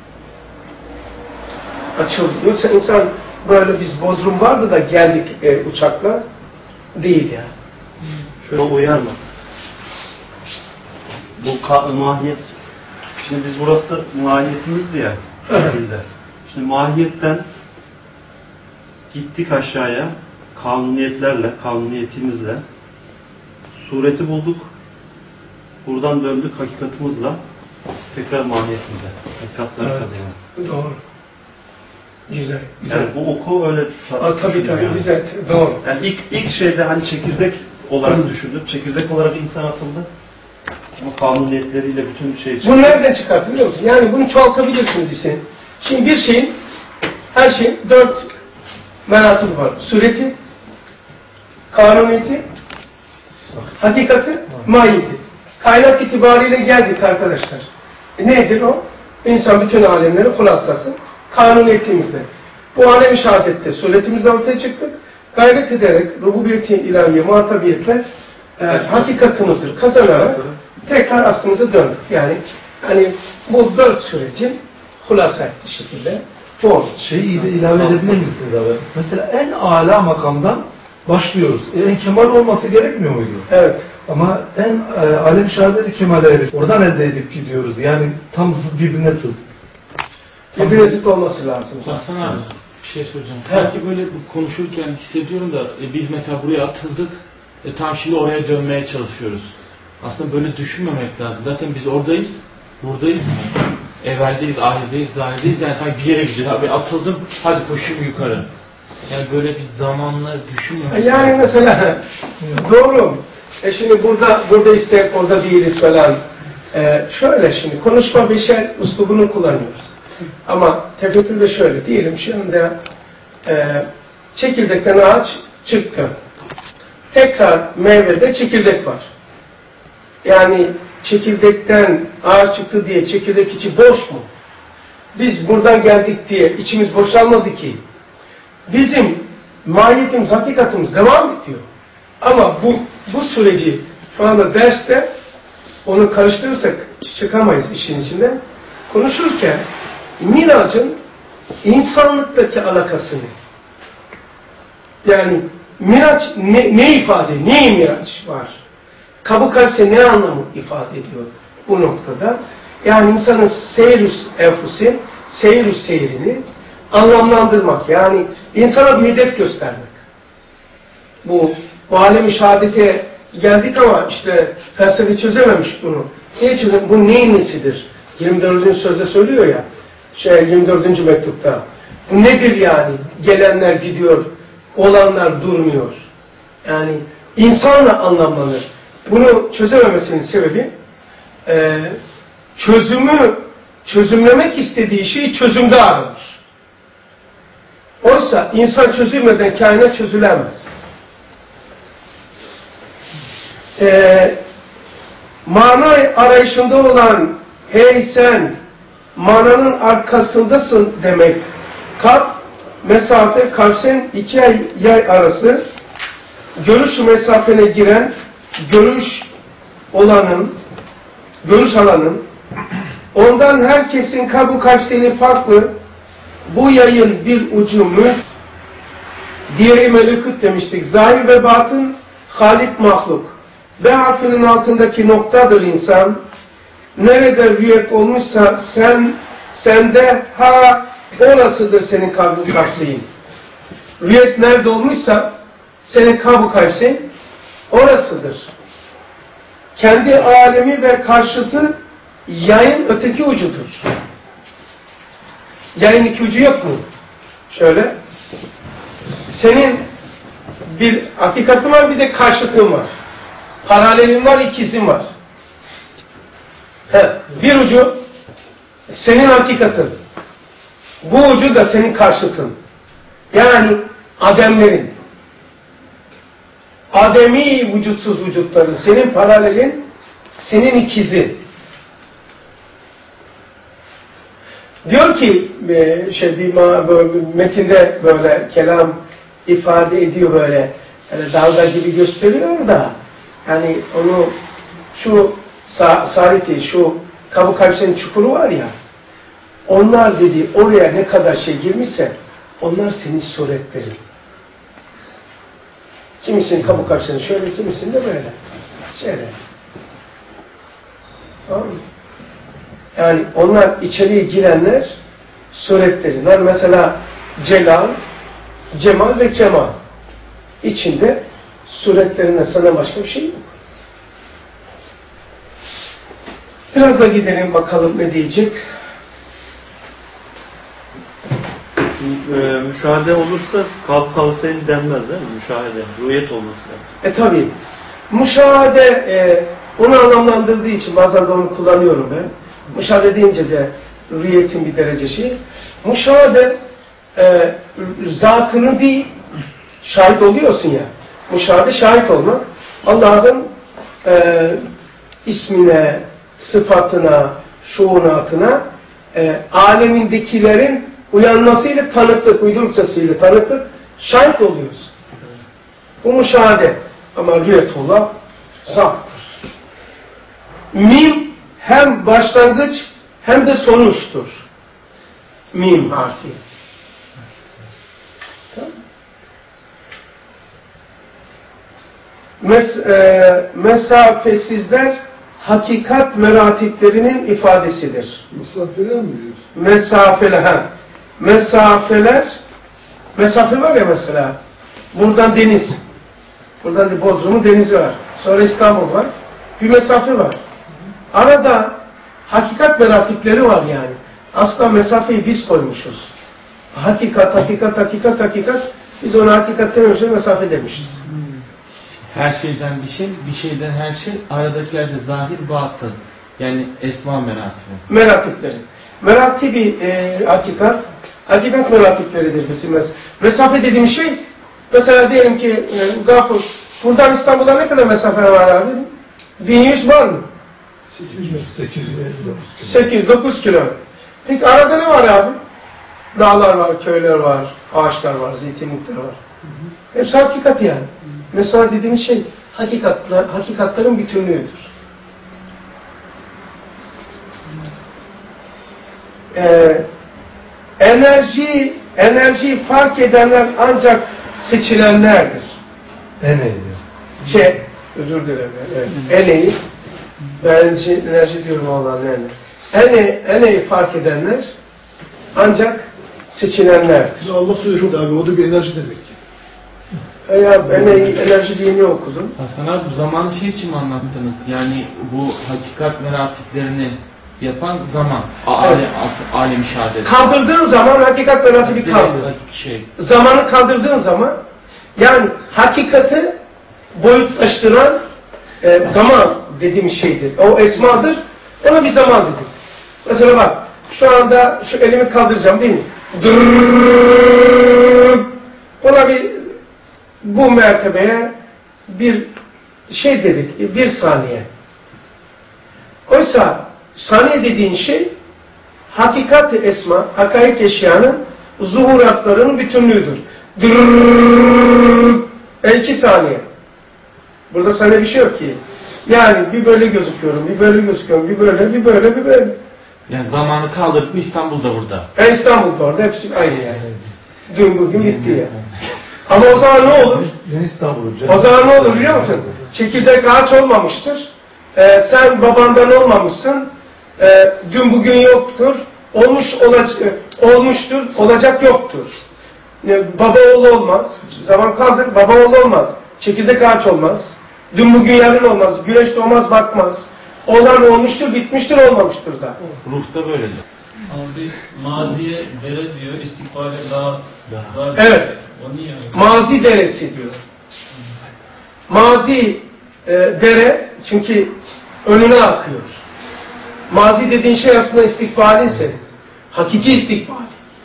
Açıldı. Yoksa insan böyle biz Bodrum vardı da geldik e, uçakla. Değil yani. Şöyle uyar mı? Bu mahiyet. Şimdi biz burası mahiyetimizdi ya. Şimdi mahiyetten gittik aşağıya. Kanuniyetlerle, kanuniyetimizle sureti bulduk. Buradan döndük hakikatımızla tekrar mahiyetimize. Hakikatları evet. kazandık. Doğru. Güzel. güzel. Yani bu oku öyle Aa, tabii tabii yani. güzel. Doğru. Yani ilk ilk şeyde hani çekirdek olarak Hı. düşündük. Çekirdek olarak insan atıldı. Ama kanuniyetleriyle bütün şey çıktı. Bunu nereden çıkarttı biliyor musun? Yani bunu çoğaltabilirsiniz işte. Şimdi bir şeyin her şeyin dört meratı var. Sureti, kanuniyeti, hakikati, mahiyeti. Kaynak itibariyle geldik arkadaşlar. E nedir o? İnsan bütün alemleri hulasası. Kanuniyetimizde. Bu alem-i şehadette suretimizle ortaya çıktık. Gayret ederek rububiyeti ilahiye muhatabiyetle e, hakikatimizi kazanarak tekrar aslımıza döndük. Yani hani bu dört sürecin hulasa ettiği şekilde bu oldu. Şeyi de ilave edebilir misiniz abi? Mesela en âlâ makamdan başlıyoruz. En kemal olması gerekmiyor muydu? Evet. Ama en e, alem şehadeti kemale erir. Oradan elde edip gidiyoruz. Yani tam zıt birbirine zıt. Birbirine zıt olması lazım. Hasan abi bir şey soracağım. Sanki böyle konuşurken hissediyorum da e, biz mesela buraya atıldık. E, tam şimdi oraya dönmeye çalışıyoruz. Aslında böyle düşünmemek lazım. Zaten biz oradayız. Buradayız. Evveldeyiz, ahirdeyiz, zahirdeyiz. Yani sanki bir yere gideceğiz. Abi atıldım. Hadi koşayım yukarı. Yani böyle bir zamanla düşünmemek yani lazım. mesela doğru. E şimdi burada burada istek orada değiliz falan. E şöyle şimdi konuşma beşer üslubunu kullanıyoruz. Ama tefekkür de şöyle diyelim şu anda e, çekirdekten ağaç çıktı. Tekrar meyvede çekirdek var. Yani çekirdekten ağaç çıktı diye çekirdek içi boş mu? Biz buradan geldik diye içimiz boşalmadı ki. Bizim mahiyetimiz, hakikatimiz devam ediyor. Ama bu bu süreci şu anda derste onu karıştırırsak çıkamayız işin içinden. Konuşurken miracın insanlıktaki alakasını yani miraç ne, ne ifade, ne miraç var? Kabuk kalpse ne anlamı ifade ediyor bu noktada? Yani insanın seyrüs enfusi, seyrüs seyrini anlamlandırmak. Yani insana bir hedef göstermek. Bu, bu alem-i şehadete geldik ama işte felsefe çözememiş bunu. Niye çözememiş? Bu neyin nesidir? yirmi dördüncü sözde söylüyor ya. şey yirmi dördüncü mektupta. Bu nedir yani? Gelenler gidiyor, olanlar durmuyor. Yani insanla anlamlanır. Bunu çözememesinin sebebi e, çözümü çözümlemek istediği şeyi çözümde aramış. Oysa insan çözülmeden kainat çözülemez. E, mana arayışında olan hey sen mananın arkasındasın demek. Kalp, mesafe, kalpsen iki yay arası görüş mesafene giren görüş olanın, görüş alanın, ondan herkesin kalbu kalpseni farklı, bu yayın bir ucu mülk, diğeri melekut demiştik. Zahir ve batın, halik mahluk. B harfinin altındaki noktadır insan. Nerede rüyet olmuşsa sen, sende ha orasıdır senin kalbin kalpseyin. Rüyet nerede olmuşsa senin kalbu kalpseyin orasıdır. Kendi alemi ve karşıtı yayın öteki ucudur. Yayın iki ucu yok mu? Şöyle. Senin bir hakikatın var, bir de karşıtın var. Paralelin var, ikizin var. He, bir ucu senin hakikatın. Bu ucu da senin karşıtın. Yani ademlerin. Ademi vücutsuz vücutların. Senin paralelin, senin ikizi. Diyor ki şey bir metinde böyle kelam ifade ediyor böyle yani dalga gibi gösteriyor da yani onu şu Sariti şu kabuk kalpsenin çukuru var ya onlar dedi oraya ne kadar şey girmişse onlar senin suretlerin. Kimisinin kabuk kalpsenin şöyle kimisinin de böyle. Şöyle. Tamam mı? Yani onlar içeriye girenler suretlerinden mesela celal, cemal ve kemal. İçinde suretlerinden sana başka bir şey yok. Biraz da gidelim bakalım ne diyecek. E, müşahede olursa kalp kavseyn denmez değil mi? Müşahede, rüyet olması lazım. E tabi. Müşahede e, onu anlamlandırdığı için bazen de onu kullanıyorum ben. Müşahede deyince de rüyetin bir derece şey. Müşahede e, zatını değil, şahit oluyorsun ya. Müşahede şahit olmak. Allah'ın e, ismine, sıfatına, şuunatına e, alemindekilerin uyanmasıyla tanıklık, uydurukçasıyla tanıklık şahit oluyorsun. Bu müşahede. Ama rüyetullah zattır. Mim hem başlangıç hem de sonuçtur. Mim harfi. Tamam. Mes e, mesafesizler hakikat meratiplerinin ifadesidir. Mesafeler mi diyorsun? Mesafeler. Ha. Mesafeler mesafe var ya mesela. Buradan deniz. Buradan da Bodrum'un denizi var. Sonra İstanbul var. Bir mesafe var. Arada hakikat meratipleri var yani. Aslında mesafeyi biz koymuşuz. Hakikat, hakikat, hakikat, hakikat. Biz ona hakikat demiyoruz, mesafe demişiz. Her şeyden bir şey, bir şeyden her şey, aradakiler de zahir, batın. Yani esma meratibi. Meratipleri. Meratibi e, hakikat, hakikat meratipleridir bizim. Mes mesafe dediğim şey, mesela diyelim ki e, Gafur, buradan İstanbul'a ne kadar mesafe var abi? bin yüz var mı? sekiz yüz dokuz kilo. Peki arada ne var abi? Dağlar var, köyler var, ağaçlar var, zeytinlikler var. Hı hı. Hepsi hakikat yani. Hı hı. Mesela dediğimiz şey hakikatler, hakikatlerin bütünlüğüdür. Ee, enerji, enerjiyi fark edenler ancak seçilenlerdir. Eneyi. Şey, özür dilerim. Evet. Eneyi, ben enerji diyorum olan yani. Eneyi, eneyi fark edenler ancak seçilenlerdir. Allah söylüyor abi, o da bir enerji demek ki. Ya eneyi, enerji diye ne okudum? Hasan abi zamanı şey için mi anlattınız? Yani bu hakikat meratiplerini yapan zaman. A- Evet. Alem, alt- alem şehadet. Kaldırdığın zaman hakikat ve ratibi kaldı. Şey. Zamanı kaldırdığın zaman, yani hakikati boyutlaştıran e, zaman dediğimiz şeydir. O esmadır. Ona bir zaman dedik. Mesela bak, şu anda şu elimi kaldıracağım değil mi? Dırrrr. Buna bir, bu mertebeye bir şey dedik, bir saniye. Oysa saniye dediğin şey hakikat-ı esma, hakaik eşyanın zuhuratlarının bütünlüğüdür. Dırrrr. E iki saniye. Burada saniye bir şey yok ki. Yani bir böyle gözüküyorum, bir böyle gözüküyorum, bir böyle, bir böyle, bir böyle. Yani zamanı kaldırıp İstanbul'da burada. E İstanbul'da orada hepsi aynı yani. Dün bugün bitti ya. Ama o zaman ne olur? Ben İstanbul'um. O zaman ne olur biliyor musun? Çekirdek ağaç olmamıştır. Ee, sen babandan olmamışsın. Ee, dün bugün yoktur. Olmuş olacak, olmuştur. Olacak yoktur. Ee, baba oğlu olmaz. Zaman kaldır. Baba oğlu olmaz. Çekirdek ağaç olmaz. Dün bugün yarın olmaz. Güneş doğmaz batmaz. Olan olmuştur, bitmiştir, olmamıştır da. Ruhta böyledir. Abi maziye dere diyor, istikbale daha daha. Evet. O niye? Mazi deresi diyor. Mazi e, dere çünkü önüne akıyor. Mazi dediğin şey aslında istikbali ise hakiki istikbali.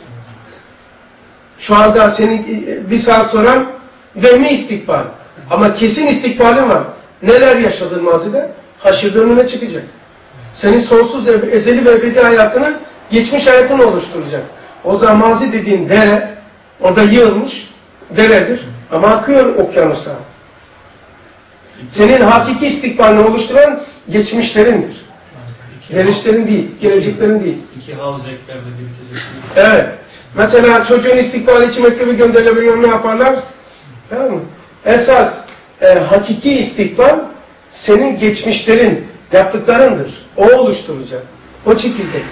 Şu anda senin e, bir saat sonra vehmi istikbal. Ama kesin istikbalin var. Neler yaşadın mazide? Haşirde önüne çıkacak. Senin sonsuz ezeli ve ebedi hayatını geçmiş hayatını oluşturacak. O zaman mazi dediğin dere orada yığılmış deredir ama akıyor okyanusa. Senin hakiki istikbalini oluşturan geçmişlerindir. Gelişlerin değil, geleceklerin değil. İki havz eklerde birikecek. Evet. Mesela çocuğun istikbali için mektebi gönderilebiliyor, ne yaparlar? Tamam mı? Esas e, hakiki istikbal senin geçmişlerin, yaptıklarındır. O oluşturacak. O çekirdektir.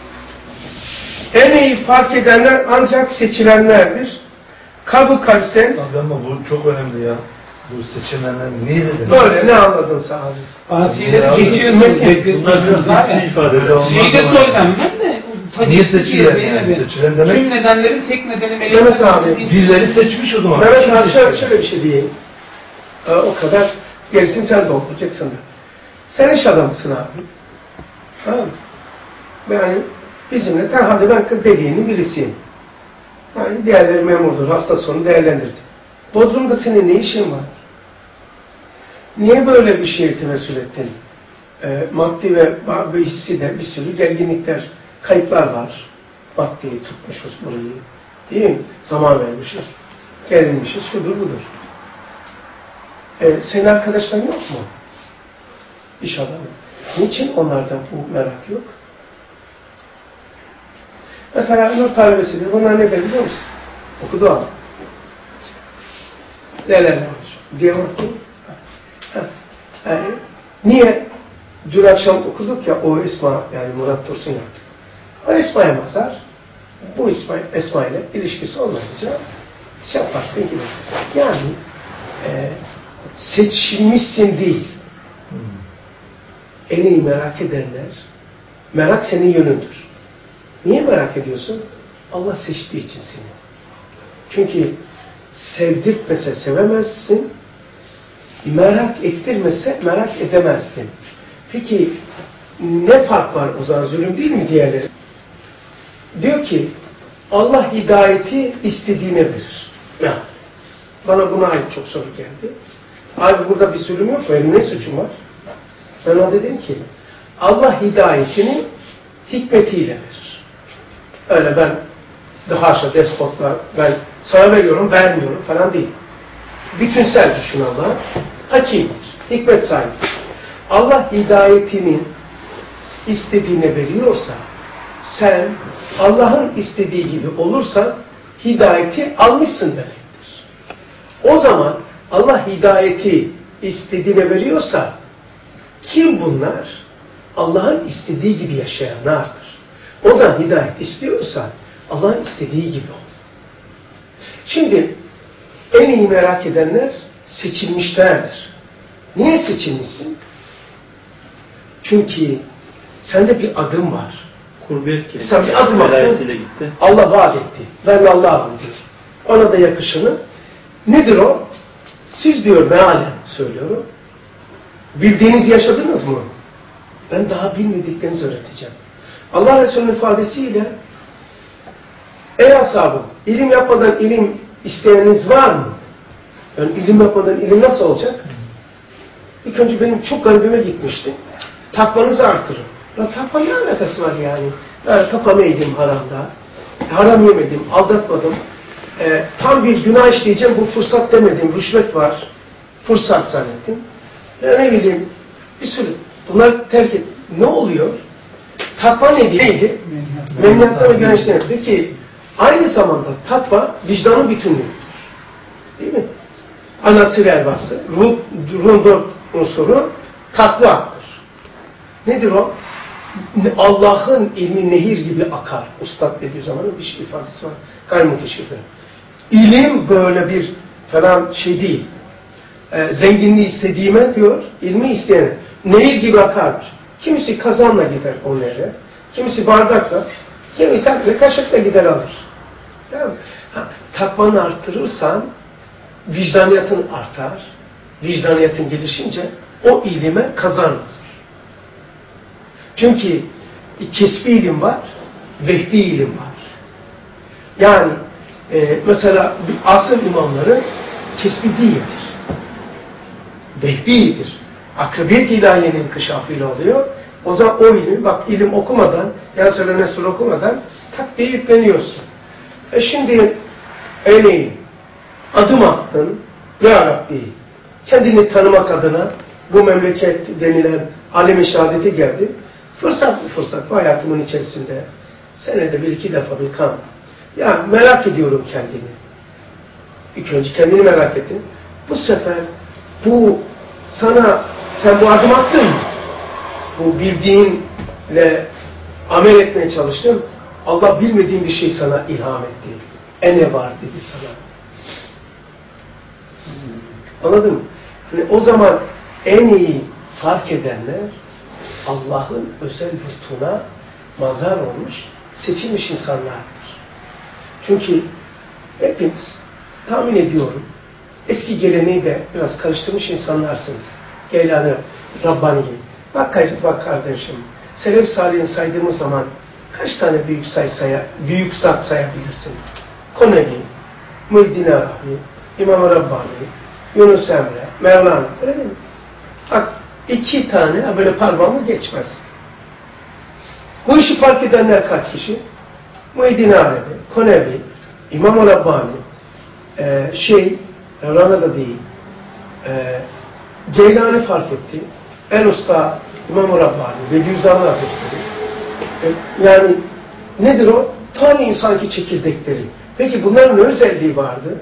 En iyi fark edenler ancak seçilenlerdir. Kalbu kalpsen. Ama bu çok önemli ya. Bu seçilenler niye dedin? Böyle ne anladın sen abi? Asiyeleri geçiyorsunuz dediniz. Bunlar bir ifade. Şeyi de soracağım ben de. Niye seçilen yani? Seçilen demek? Tüm nedenlerin tek nedeni Mehmet abi. Birileri seçmiş o zaman. Mehmet abi şöyle, şöyle bir şey diyeyim. Ee, o kadar. Gerisini sen dolduracaksın da. Sen iş adamısın abi. Tamam mı? Yani bizimle hadi ben dediğinin birisiyim. Yani diğerleri memurdur. Hafta sonu değerlendirdi. Bodrum'da senin ne işin var? Niye böyle bir şeye tevessül ettin? E, maddi ve bir hissi de bir sürü gerginlikler, kayıplar var. Maddiyi tutmuşuz burayı. Değil mi? Zaman vermişiz. Gerilmişiz. Şudur budur. E, senin arkadaşların yok mu? İş adamı. Niçin onlarda bu merak yok? Mesela nur talebesidir. Bunlar ne der biliyor musun? Okudu abi. Neler var? Diyor ki yani, niye dün akşam okuduk ya o Esma yani Murat Dursun yaptı. O Esma'ya mazar bu Esma, Esma ile ilişkisi olmayınca şey yaparsın ki yani e, seçilmişsin değil. Hmm. En iyi merak edenler merak senin yönündür. Niye merak ediyorsun? Allah seçtiği için seni. Çünkü sevdirtmese sevemezsin, merak ettirmese merak edemezdin. Peki ne fark var o zaman? Zulüm değil mi diğerleri? Diyor ki Allah hidayeti istediğine verir. Ya, bana buna ait çok soru geldi. Abi burada bir zulüm yok mu? Benim ne suçum var? Ben ona dedim ki Allah hidayetini hikmetiyle verir. Öyle ben de haşa despotlar ben sana veriyorum, vermiyorum falan değil. Bütünsel düşün Allah'a. Hakimdir, hikmet sahibidir. Allah hidayetini istediğine veriyorsa, sen Allah'ın istediği gibi olursan hidayeti almışsın demektir. O zaman Allah hidayeti istediğine veriyorsa, kim bunlar? Allah'ın istediği gibi yaşayanlardır. O zaman hidayet istiyorsan, Allah'ın istediği gibi ol. Şimdi en iyi merak edenler seçilmişlerdir. Niye seçilmişsin? Çünkü Sende bir adım var. Kurbiyet kelimesi. Sen bir adım attın. Velayetiyle gitti. Allah vaat etti. Ben Allah'ım diyor. Ona da yakışını. Nedir o? Siz diyor mealen söylüyorum. Bildiğiniz yaşadınız mı? Ben daha bilmediklerinizi öğreteceğim. Allah Resulü'nün ifadesiyle ey ashabım, ilim yapmadan ilim isteyeniniz var mı? Yani ilim yapmadan ilim nasıl olacak? İlk önce benim çok garibime gitmişti. Takvanızı artırın. Ya takva ne alakası var yani? Yani kafamı yedim haramda. Haram yemedim, aldatmadım. Ee, tam bir günah işleyeceğim, bu fırsat demedim. Rüşvet var. Fırsat zannettim. Ya ne bileyim, bir sürü. Bunlar terk et. Ne oluyor? Takva neydi? Memnuniyetler ve güneşler. Peki, aynı zamanda takva vicdanın bütünlüğüdür. Değil mi? Anasır erbası, ruh, ruhun dört unsuru takvadır. Nedir o? Allah'ın ilmi nehir gibi akar. Ustad dediği zamanın bir şey ifadesi var. Gayrimuteşekkir. İlim böyle bir falan şey değil. Ee, zenginliği istediğime diyor, ilmi isteyene. Nehir gibi akarmış. Kimisi kazanla gider o nehre. Kimisi bardakla. Kimisi hakikaten kaşıkla gider alır. Tamam mı? Ha, takvanı arttırırsan vicdaniyatın artar. Vicdaniyatın gelişince o ilime kazanır. Çünkü kesbi ilim var, vehbi ilim var. Yani e, mesela asıl imamları kesbi değildir. Vehbidir. Akrabiyet ilahiyenin inkişafıyla oluyor. O zaman o ilim, bak ilim okumadan, Yasin Resul okumadan tak diye yükleniyorsun. E şimdi örneğin adım attın, Ya Rabbi, kendini tanımak adına bu memleket denilen alem-i şehadete geldi. Fırsat bir fırsat bu hayatımın içerisinde. Senede bir iki defa bir kan. Ya merak ediyorum kendimi. İlk önce kendini merak ettin. Bu sefer bu sana, sen bu adım attın mı? Bu bildiğinle amel etmeye çalıştın. Allah bilmediğin bir şey sana ilham etti. Ene var dedi sana. Anladın mı? Yani o zaman en iyi fark edenler Allah'ın özel lütfuna mazhar olmuş, seçilmiş insanlardır. Çünkü hepiniz tahmin ediyorum eski geleneği de biraz karıştırmış insanlarsınız. Geylani, Rabbani gibi. Bak, bak kardeşim, Selef Salih'in saydığımız zaman kaç tane büyük say saya, büyük zat sayabilirsiniz? Konevi, Muhyiddin Arabi, İmam-ı Rabbani, Yunus Emre, Mevlana, öyle değil mi? Bak, iki tane böyle parmağımı geçmez. Bu işi fark edenler kaç kişi? Muhyiddin Arabi, Konevi, İmam-ı Rabbani, e, şey, Mevlana da değil, e, Geylani fark etti. En usta İmam-ı Rabbani, Bediüzzaman Hazretleri. E, yani nedir o? Tane insanki çekirdekleri. Peki bunların ne özelliği vardı?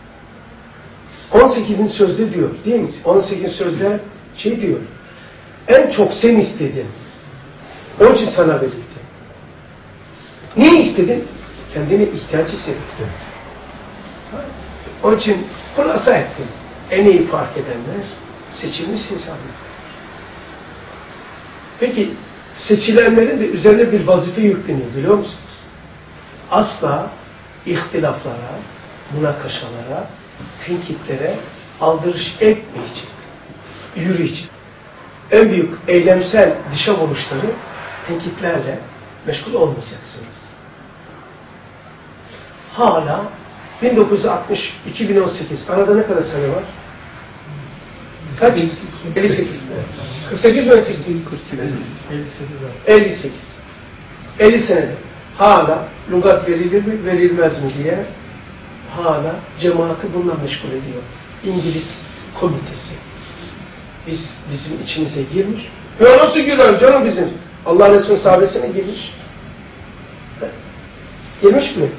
on sekizinci sözde diyor, değil mi? on sekizinci sözde şey diyor. En çok sen istedin. Onun için sana verildi. Niye istedin? Kendine ihtiyaç hissettin. Onun için hulasa ettin. En iyi fark edenler seçilmiş insanlar. Peki seçilenlerin de üzerine bir vazife yükleniyor biliyor musunuz? Asla ihtilaflara, münakaşalara, tenkitlere aldırış etmeyecek, yürüyecek. En büyük eylemsel dışa vuruşları tenkitlerle meşgul olmayacaksınız. Hala bin dokuz yüz altmış iki bin on sekiz arada ne kadar sene var? Kaç? elli sekiz. kırk sekiz mi? elli sekiz. elli senede hala lügat verilir mi, verilmez mi diye hala cemaati bununla meşgul ediyor. İngiliz komitesi. Biz, bizim içimize girmiş. Ya nasıl girer canım bizim? Allah Resulü sahabesine girmiş. Girmiş mi?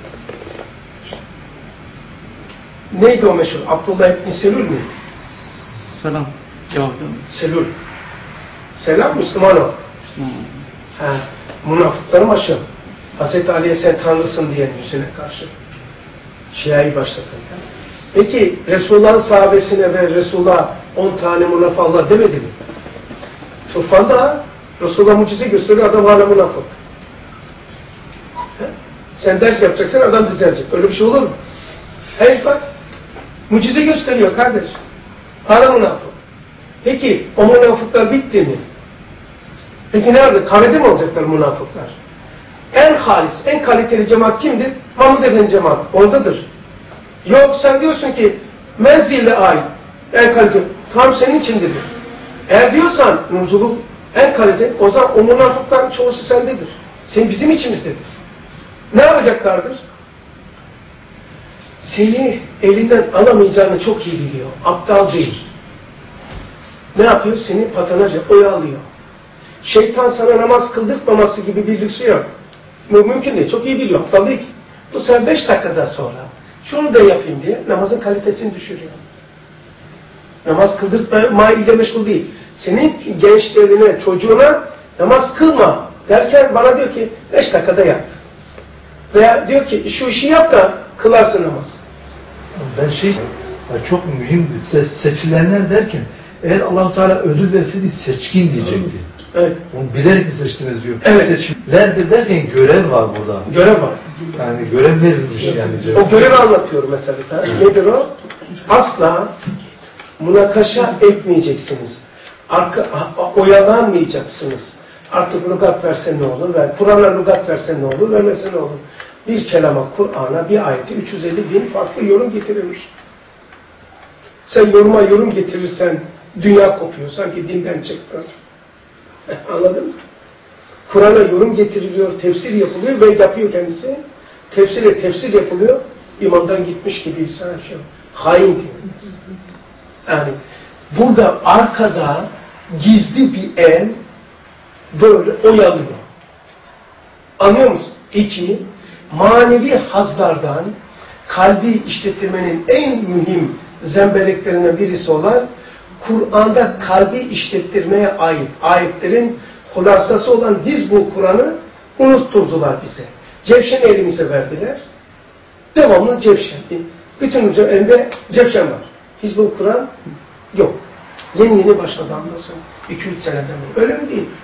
Neydi o meşhur? Abdullah İbni Selül müydü? Selam. Cevap Selül. Selam Müslüman ol. Ha, münafıkları başı. Hazreti Ali'ye sen Tanrısın diyen yüzüne karşı. Şia'yı başlatan. Peki Resulullah'ın sahabesine ve Resulullah'a on tane münafık Allah demedi mi? Turfan'da Resulullah mucize gösteriyor, adam hala münafık. Sen ders yapacaksın, adam düzelecek. Öyle bir şey olur mu? Hayır bak. Mucize gösteriyor kardeş. Hala münafık. Peki o münafıklar bitti mi? Peki nerede? Kahvede mi olacaklar münafıklar? En halis, en kaliteli cemaat kimdir? Mahmud Efendi cemaat. Oradadır. Yok sen diyorsun ki menzille ait en kaliteli. Tam senin içindedir. Eğer diyorsan nurculuk en kaliteli, o zaman o münafıkların çoğusu sendedir. Senin bizim içimizdedir. Ne yapacaklardır? Seni elinden alamayacağını çok iyi biliyor. Aptal değil. Ne yapıyor? Seni patanaca oyalıyor. Şeytan sana namaz kıldırtmaması gibi bir lüksü yok. Mümkün değil. Çok iyi biliyor. Aptal değil ki. Bu sefer beş dakikada sonra şunu da yapayım diye namazın kalitesini düşürüyor. Namaz kıldırtma ile meşgul değil. Senin gençlerine, çocuğuna namaz kılma derken bana diyor ki beş dakikada yat. Veya diyor ki şu işi yap da kılarsın namaz. Ben şey, çok mühim seçilenler derken eğer Allah-u Teala ödül verseydi seçkin diyecekti. Evet. Onu bilerek mi seçtiniz diyor. Evet. Seçilenler derken görev var burada. Görev var. Yani görev verilmiş yani. O görevi anlatıyorum mesela. Nedir o? Asla münakaşa etmeyeceksiniz. Arka, oyalanmayacaksınız. Artık lügat verse ne olur? Ver. Kur'an'a lügat verse ne olur? Vermese ne olur? Bir kelama Kur'an'a, bir ayeti üç yüz elli bin farklı yorum getirilmiş. Sen yoruma yorum getirirsen dünya kopuyor. Sanki dinden çıktı. Anladın mı? Kur'an'a yorum getiriliyor, tefsir yapılıyor ve yapıyor kendisi. Tefsirle tefsir yapılıyor. İmandan gitmiş gibi sanki. Hain diyor. Yani burada arkada gizli bir el böyle oyalıyor. Anlıyor musun? İki, manevi hazlardan kalbi işlettirmenin en mühim zembereklerinden birisi olan Kur'an'da kalbi işlettirmeye ait ayetlerin hulasası olan Hizbul Kur'an'ı unutturdular bize. Cevşen'i elimize verdiler. Devamlı Cevşen. Bütün elinde Cevşen var. Hizbul Kur'an yok. Yeni yeni başladı ondan sonra. iki üç seneden beri. Öyle mi değil?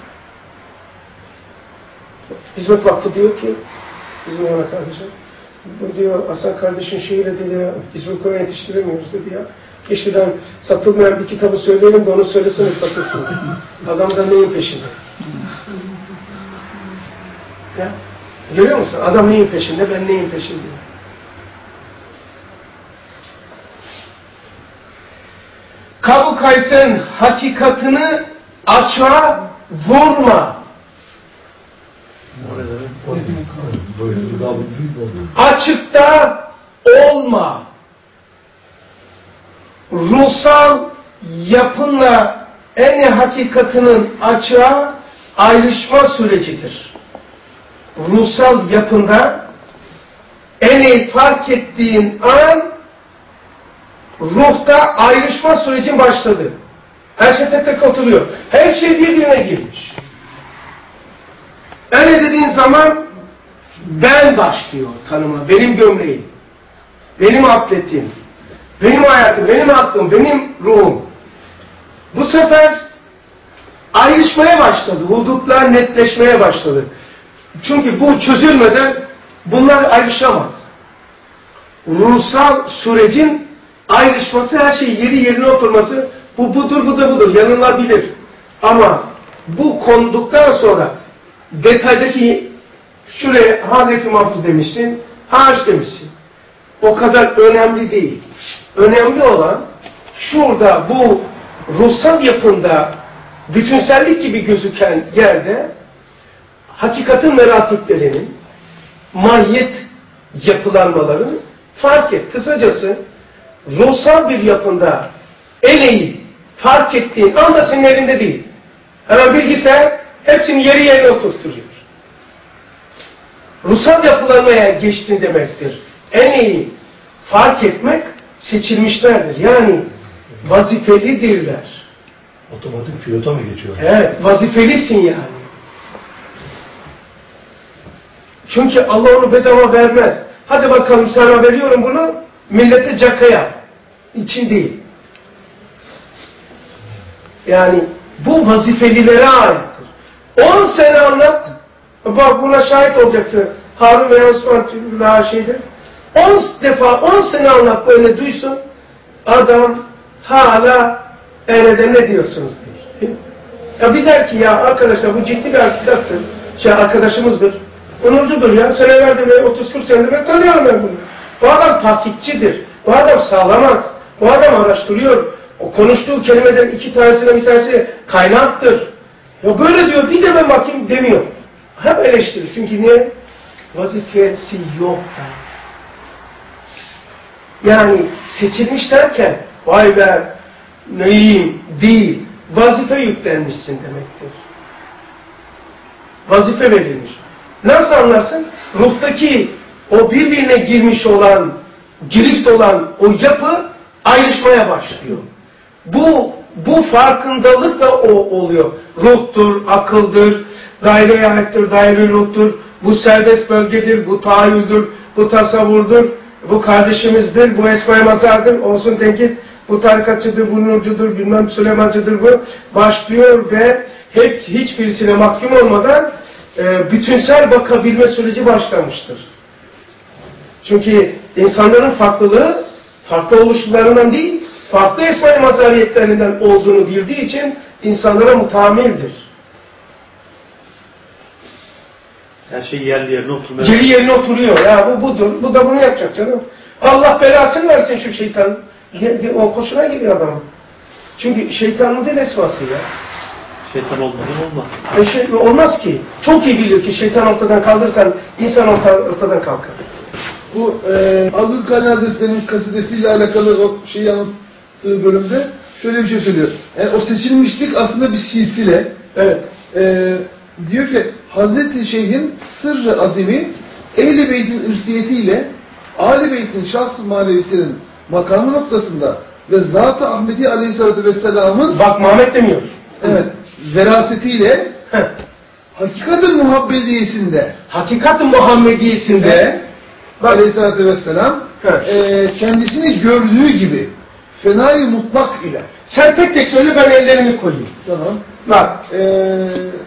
Hizmet Vakfı diyor ki bizim yana kardeşim bu diyor Hasan kardeşin şeyiyle dedi ya Hizbul Kur'an yetiştiremiyoruz dedi ya. Keşke satılmayan bir kitabı söyleyelim de onu söylesene satılsın. Adam da neyin peşinde? Ya, görüyor musun? Adam neyin peşinde, ben neyin peşindeyim? Kabu Kays'ın hakikatini açığa vurma. Açıkta olma. Ruhsal yapınla en iyi hakikatinin açığa ayrışma sürecidir. Ruhsal yapında en iyi fark ettiğin an ruhta ayrışma sürecin başladı. Her şey tek tek oturuyor. Her şey birbirine girmiş. Öyle dediğin zaman ben başlıyor tanıma. Benim gömleğim. Benim atletim. Benim hayatım, benim aklım, benim ruhum. Bu sefer ayrışmaya başladı. Hudutlar netleşmeye başladı. Çünkü bu çözülmeden bunlar ayrışamaz. Ruhsal sürecin ayrışması, her şey yeri yerine oturması, bu budur, bu da budur, yanılabilir. Ama bu konduktan sonra detaydaki şuraya Hazreti Mahfuz demişsin, haş demişsin. O kadar önemli değil. Önemli olan şurada bu ruhsal yapında bütünsellik gibi gözüken yerde hakikatin meratiplerinin mahiyet yapılanmalarını fark et. Kısacası ruhsal bir yapında eleği fark ettiğin anda senin elinde değil. Hemen bilgisayar hepsini yeri yerine oturtturuyor. Ruhsal yapılanmaya geçtin demektir. En iyi fark etmek seçilmişlerdir. Yani vazifelidirler. Otomatik pilota mı geçiyor? Evet, vazifelisin yani. Çünkü Allah onu bedava vermez. Hadi bakalım sana veriyorum bunu, millete cakaya. İçin değil. Yani bu vazifelilere aittir. On sene anlat. Bak buna şahit olacaksın. Harun ve Osman daha şeydir. On defa, on sene anlat böyle duysun. Adam hala evrede ne diyorsunuz diyor. Ya bir der ki ya arkadaşlar bu ciddi bir arkadaştır. Şey arkadaşımızdır. Onurcudur ya. Senelerde ve otuz kırk senedir ben tanıyorum ben bunu. Bu adam tahkikçidir. Bu adam sağlamaz. Bu adam araştırıyor. O konuştuğu kelimeden iki tanesine bir tanesi kaynaktır. Ya böyle diyor bir de ben bakayım demiyor. Hep eleştirir. Çünkü niye? Vazifesi yok. Yani seçilmiş derken vay be neyim değil. Vazife yüklenmişsin demektir. Vazife verilmiş. Nasıl anlarsın? Ruhtaki o birbirine girmiş olan, girift olan o yapı ayrışmaya başlıyor. Bu bu farkındalık da o oluyor. Ruhtur, akıldır, daire-i ayettir, daire-i ruhtur, bu serbest bölgedir, bu tahayyüldür, bu tasavvurdur, bu kardeşimizdir, bu esma-i mazardır, olsun tenkit, bu tarikatçıdır, bu nurcudur, bilmem Süleymancıdır bu, başlıyor ve hep hiçbirisine mahkum olmadan e, bütünsel bakabilme süreci başlamıştır. Çünkü insanların farklılığı, farklı oluşlarından değil, farklı esma-i mazariyetlerinden olduğunu bildiği için insanlara mutahamildir. Her şey yerli yerine oturmuyor. Yeri yerine oturuyor. Ya bu budur. Bu da bunu yapacak canım. Allah belasını versin şu şeytan. O hoşuna gidiyor adamın. Çünkü şeytanın değil esması ya. Şeytan olmadan olmaz. E şey, olmaz ki. Çok iyi biliyor ki şeytan ortadan kaldırırsan insan orta, ortadan kalkar. Bu e, Abdülkadir Hazretleri'nin kasidesiyle alakalı o şeyi anlattığı bölümde şöyle bir şey söylüyor. Yani o seçilmişlik aslında bir silsile. Evet. E, diyor ki Hazreti Şeyh'in sırrı azimi Ehl-i Beyt'in irsiyetiyle Âl-i Beyt'in şahs-ı manevisinin makamı noktasında ve Zat-ı Ahmedi Aleyhisselatü Vesselam'ın bak Muhammed demiyor. Evet. Verasetiyle hakikat-ı muhabbediyesinde hakikat-ı Muhammediyesinde Aleyhisselatü Vesselam e, kendisini gördüğü gibi fenayı mutlak ile. Sen tek tek söyle ben ellerimi koyayım. Tamam. Bak. E,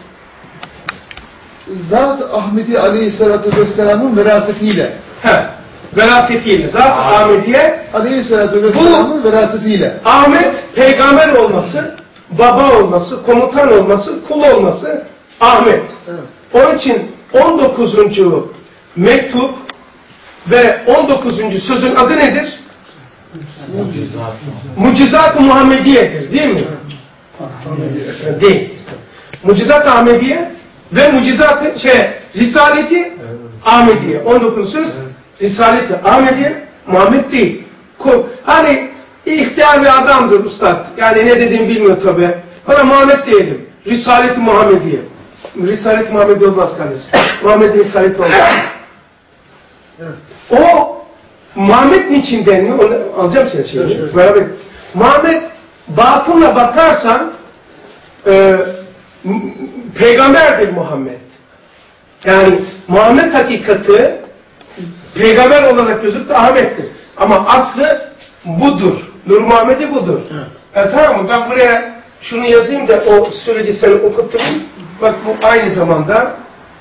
Zat-ı Ahmedi Aleyhisselatü Vesselam'ın verasetiyle. He. Verasetiyle. Zat-ı Ahmediye Aleyhisselatü Vesselam'ın verasetiyle. Ahmet peygamber olması, baba olması, komutan olması, kul olması Ahmet. Evet. Onun için on dokuzuncu mektup ve on dokuzuncu sözün adı nedir? Mucizat. Mucizat-ı Muhammediye'dir değil mi? Evet. Değil. Mucizat-ı Ahmediye ve Mucizat-ı şey, Risaleti Ahmediye. on dokuz söz Risaleti Ahmediye, Muhammed değil. Hani ihtiyar bir adamdır ustad. Yani ne dediğimi bilmiyor tabi. Bana Muhammed diyelim. Risaleti Muhammediye. Risaleti Muhammediye olmaz kardeşim. Muhammed'in Risaleti olmaz. Evet. O Muhammed niçin denmiyor? Onu alacağım seni şimdi. Evet, evet. Beraber. Muhammed batınla bakarsan e, peygamberdir Muhammed. Yani Muhammed hakikati peygamber olarak gözüktü Ahmet'tir. Ama aslı budur. Nur Muhammed'i budur. E, tamam mı? Ben buraya şunu yazayım da o süreci seni okutturayım. Bak bu aynı zamanda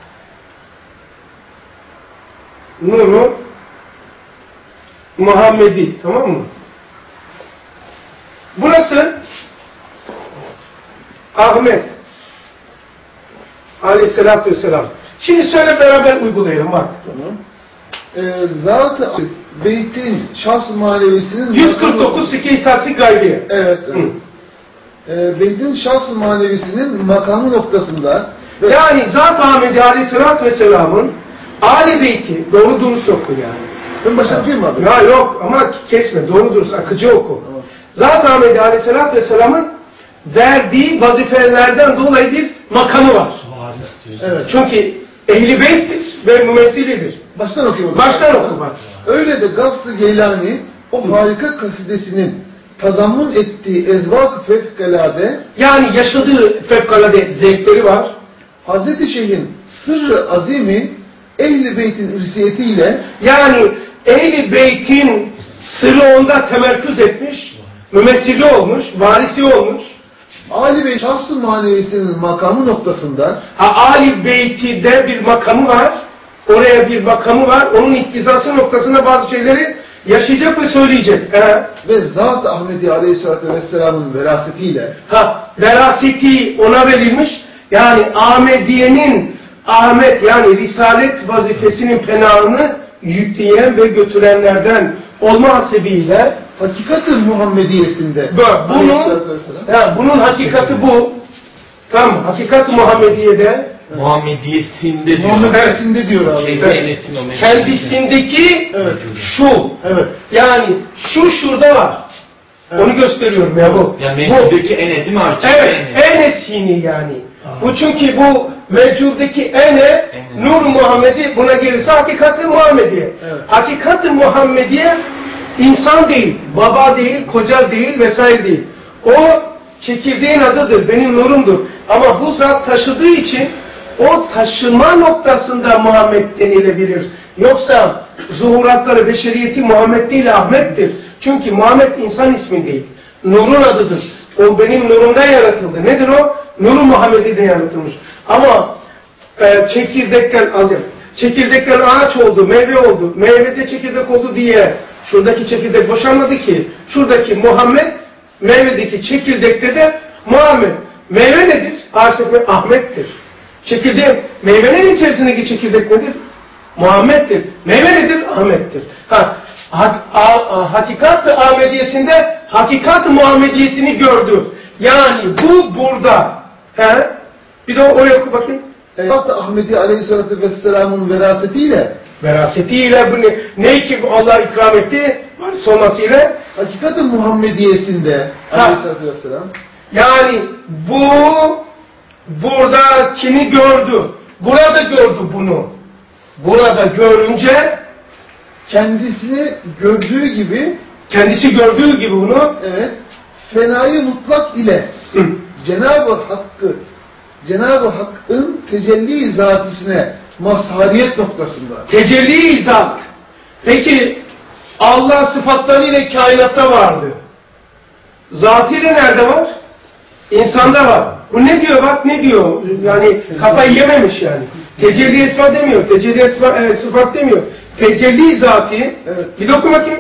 Nur Muhammed'i, tamam mı? Burası Ahmet Aleyhisselatü Vesselam. Şimdi söyle beraber uygulayalım bak. Tamam. Ee, Zat-ı Beyt'in şahs manevisinin yüz kırk dokuz Sikih Taktik Gaybiye. Evet. evet. Ee, Beyt'in şahs manevisinin makamı noktasında yani Zat-ı Ahmedi Aleyhisselatü Vesselam'ın Âl-i Beyti doğru dürüst oku yani. Ben başlatayım mı abi? Ya yok ama kesme, doğru dürüst akıcı oku. Tamam. Zat-ı Ahmedi Aleyhisselatü Vesselam'ın verdiği vazifelerden dolayı bir makamı var. Evet. Çünkü Ehl-i Beyt'tir ve mümessilidir. Baştan okuyalım. Baştan oku bak. Öyle de Gavs-ı Geylani o harika kasidesinin tazammun ettiği ezvak-ı fevkalade yani yaşadığı fevkalade zevkleri var. Hazreti Şeyh'in sırrı azimi Ehl-i Beyt'in irsiyetiyle yani Ehl-i Beyt'in sırrı onda temerküz etmiş, mümessili olmuş, varisi olmuş. Ali Bey şahs-ı manevisinin makamı noktasında Ha, Ali Beyti'de bir makamı var. Oraya bir makamı var. Onun iktizası noktasında bazı şeyleri yaşayacak ve söyleyecek. He. ve Zat-ı Ahmedi Aleyhisselatü Vesselam'ın verasetiyle Ha, veraseti ona verilmiş. Yani Ahmediye'nin Ahmet yani Risalet vazifesinin penağını yükleyen ve götürenlerden olma hasebiyle hakikat-ı Muhammediyesinde bu- bunun, Aleyhisselatü Vesselam ha, bunun hakikati bu. Tamam, hakikat-ı Muhammediye'de Muhammediyesinde diyor. Muhammediyesinde diyor abi. Kendi Evet. enesin o mevcut. kendisindeki Evet. şu. Evet. Yani şu şurada var. Evet. Onu gösteriyorum ya bu. Yani bu mevcuttaki ene değil mi? Hakiki evet, ene. enesini yani. Bu çünkü bu mevcuttaki ene, Ene. Nur Muhammedi buna gelirse hakikat-ı Muhammediye. Evet. Hakikat-ı Muhammediye insan değil, baba değil, koca değil vesaire değil. O çekirdeğin adıdır, benim nurumdur. Ama bu zat taşıdığı için o taşıma noktasında Muhammed denilebilir. Yoksa zuhuratları, beşeriyeti Muhammed değil Ahmet'tir. Çünkü Muhammed insan ismi değil. Nurun adıdır. O benim nurumdan yaratıldı. Nedir o? Nur-u Muhammedi'den yaratılmış. Ama e, çekirdekten alacağım. Çekirdekten ağaç oldu, meyve oldu. Meyvede çekirdek oldu diye şuradaki çekirdek boşanmadı ki. Şuradaki Muhammed, meyvedeki çekirdekte de Muhammed. Meyve nedir? Ağaçtaki Ahmet'tir. Çekirdek, meyvenin içerisindeki çekirdek nedir? Muhammed'dir. Meyve nedir? Ahmet'tir. Ha, hak, a, a, hakikat-ı Ahmediyesinde hakikat-ı Muhammediyesini gördü. Yani bu burada. He? Bir de oraya oku bakayım. Zat-ı Ahmedi Aleyhisselatü Vesselam'ın verasetiyle Verasetiyle bu ne, ne ki Allah ikram etti? Varis olmasıyla. hakikat-ı Muhammediyesinde Ha. Aleyhisselatü Vesselam Yani bu buradakini gördü. Burada gördü bunu. Burada görünce kendisini gördüğü gibi kendisi gördüğü gibi bunu evet fenayı mutlak ile hı, Cenab-ı Hakk'ı Cenab-ı Hakk'ın tecelli zatisine mazhariyet noktasında tecelli zat. Peki Allah sıfatlarıyla kainatta vardı. Zatıyla nerede var? İnsanda var. Bu ne diyor bak ne diyor? Yani kafayı yememiş yani. Tecelli esma demiyor. Tecelli esma, e, sıfat demiyor. Tecelli zatı. Evet. Bir doku bakayım.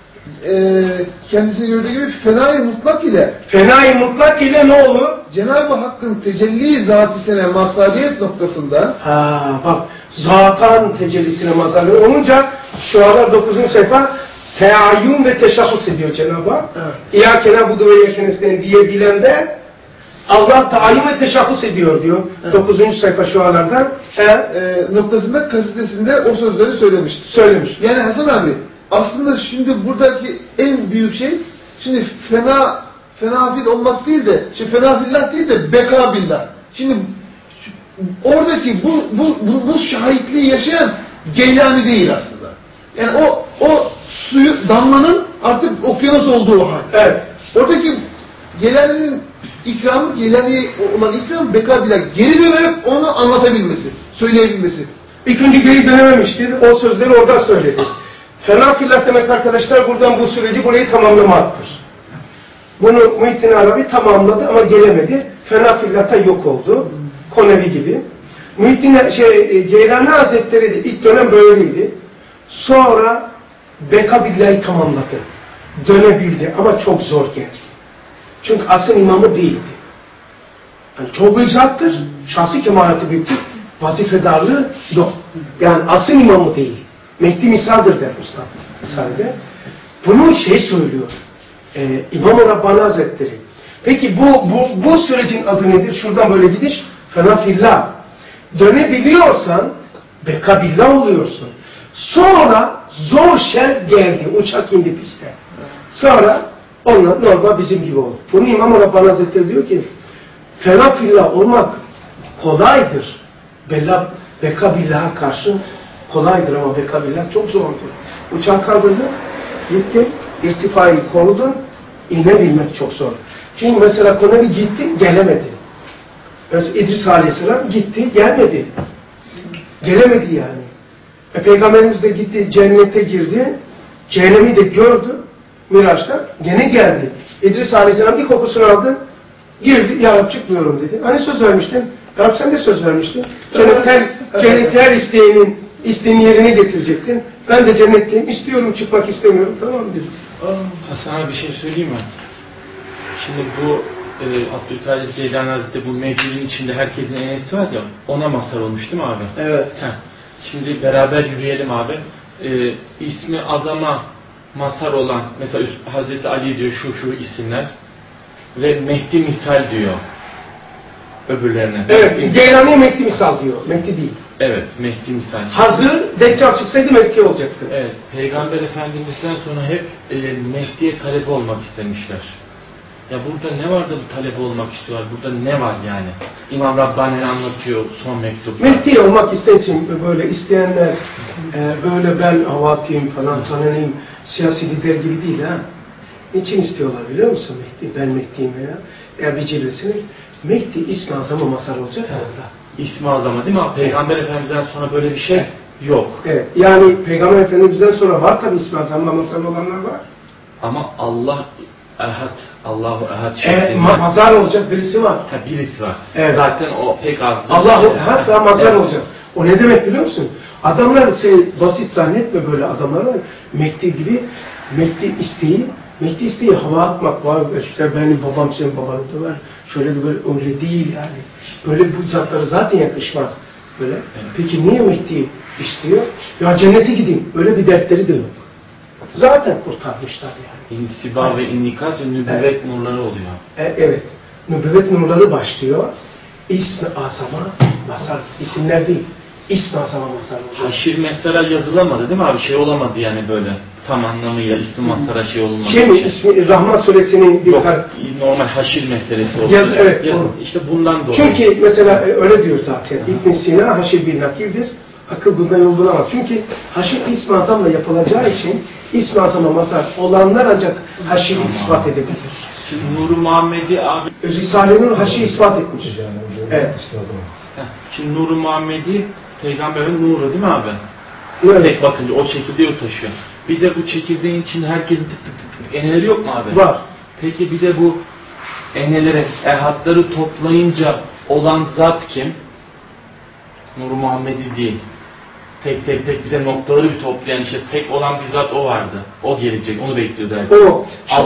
e, kendisini gördüğü gibi fenayı mutlak ile Fenai mutlak ile ne olur? Cenab-ı Hakk'ın tecelli zatisine mazhariyet noktasında Ha bak zatan tecellisine mazhar olunca şu aralar dokuzuncu sayfa teayyün ve teşahhus ediyor Cenab-ı Hak. Evet. İyâkena budu ve yekenesden diyebilen de Allah tayin ve teşahhus ediyor diyor. Evet. dokuzuncu sayfa şu aralardan he, e, noktasında kasidesinde o sözleri söylemiştir. söylemiş. Yani Hasan abi aslında şimdi buradaki en büyük şey şimdi fena fenafil olmak değil de şey fenafillah değil de beka billah. Şimdi şu- oradaki bu bu bu, bu şahitliği yaşayan Geylani değil aslında. Yani o o suyu damlanın artık okyanus olduğu hal. Evet. Oradaki Geylani'nin ikramı, Geylani'ye olan ikram beka billah. Geri dönerek onu anlatabilmesi, söyleyebilmesi. İkinci geri dönememiştir. O sözleri orada söyledi. Fena fillah demek arkadaşlar buradan bu süreci burayı tamamlamaktır. Bunu Muhittin Arabi tamamladı ama gelemedi. Fena fillah'ta yok oldu. Konevi gibi. Muhittin şey, Geylani Hazretleri de ilk dönem böyleydi. Sonra Beka Billah'ı tamamladı. Dönebildi ama çok zor geldi. Çünkü asıl imamı değildi. Yani çok büyük zattır. Şahsi kemalati büyüktür. Vazifedarlığı yok. Yani asıl imamı değil. Mehdi misaldır der Usta. Misalde. Bunu şey söylüyor. Ee, İmam-ı Rabbani Hazretleri. Peki bu, bu, bu sürecin adı nedir? Şuradan böyle gidiş. Fena fillah. Dönebiliyorsan bekabillah oluyorsun. Sonra zor şer geldi. Uçak indi piste. Sonra onlar normal bizim gibi oldu. Bunu İmam-ı Rabbani Hazretleri diyor ki fena fillah olmak kolaydır. Bella, bekabillaha karşı kolaydır ama bekabillah çok zordur. Uçak kaldırdı, gitti, irtifayı korudun, inebilmek çok zor. Çünkü mesela Konevi gitti, gelemedi. Mesela İdris Aleyhisselam gitti, gelmedi. Gelemedi yani. E, Peygamberimiz de gitti, cennete girdi, cehennemi de gördü, Miraç'ta, gene geldi. İdris Aleyhisselam bir kokusunu aldı, Girdi, ya çıkmıyorum dedi. Hani söz vermiştin? Ya sen de söz vermiştin. Cennet her, cennet her isteğinin, isteğini yerine getirecektin. Ben de cennetteyim, istiyorum, çıkmak istemiyorum. Tamam dedi. Hasan abi bir şey söyleyeyim mi? Şimdi bu e, Abdülkadir Geylani Hazretleri bu mevcudun içinde herkesin enesi var ya, ona mazhar olmuş değil mi abi? Evet. Heh. Şimdi beraber yürüyelim abi. E, ismi azama mazhar olan, mesela Hazreti Ali diyor şu şu isimler ve Mehdi misal diyor öbürlerine. Evet, Geylani'ye Mehdi misal diyor. Mehdi değil. Evet, Mehdi misal. Hazır, Deccal çıksaydı Mehdi olacaktı. Evet, Peygamber Efendimiz'den sonra hep e, Mehdi'ye talebe olmak istemişler. Ya burada ne var da bu talebe olmak istiyorlar? Burada ne var yani? İmam Rabbani anlatıyor son mektupta. Mehdi olmak isteyen böyle isteyenler e, böyle ben avatiyim falan tanınayım siyasi lider gibi değil ha. Niçin istiyorlar biliyor musun Mehdi? Ben Mehdi'yim veya eğer bir cilvesini Mehdi İsmi Azam'a mazhar olacak ya orada. İsmi Azam'a değil mi abi? Peygamber evet. Efendimiz'den sonra böyle bir şey evet. Yok. Evet. Yani Peygamber Efendimiz'den sonra var tabi İsmi Azam'a mazhar olanlar var. Ama Allah Ehad, Allahu Ehad evet, ma mazhar olacak birisi var. Ha, birisi var. Evet. Zaten o pek azdır. Allahu Ehad ve mazhar evet. Olacak. O ne demek biliyor musun? Adamlar şey, basit zannetme böyle adamları. Mehdi gibi Mehdi isteği Mehdi isteği hava atmak var. İşte benim babam senin babanı döver. Şöyle de böyle öyle değil yani. Böyle bu zatlara zaten yakışmaz. Böyle. Evet. Peki niye Mehdi istiyor? Ya cennete gideyim. Öyle bir dertleri de yok. Zaten kurtarmışlar yani. İnsiba evet. Ve inikas ve nübüvvet evet. Nurları oluyor. E, evet. Nübüvvet nurları başlıyor. İsmi Azam'a mazhar. İsimler değil. İsmi Azam'a mazhar oluyor. Haşir mesela yazılamadı değil mi abi? Şey olamadı yani böyle. Tam anlamıyla ismi mazhara şey olmadı. Şey mi? İsmi, Rahman suresinin bir yok, kar... normal haşir meselesi oldu. Yaz, evet. Yaz, işte bundan dolayı. Çünkü mesela öyle diyor zaten. İbn Sina haşir bir nakildir. Akıl bundan yol bulamaz. Çünkü haşir İsmi Azam'la yapılacağı için İsmi Azam'a mazhar olanlar ancak haşiri tamam. ispat edebilir. Şimdi Nur-u Muhammedi abi... Risale-i haşiri ispat etmiş. Evet. Şimdi Nur-u Muhammedi Peygamberin nuru değil mi abi? Evet. Tek bakınca o çekirdeği taşıyor. Bir de bu çekirdeğin içinde herkesin tık tık tık tık eneleri yok mu abi? Var. Peki bir de bu enelere, ehadları toplayınca olan zat kim? Nur-u Muhammedi değil. Tek tek tek bir de noktaları bir toplayan işte tek olan bir zat o vardı. O gelecek, onu bekliyordu herkes. O,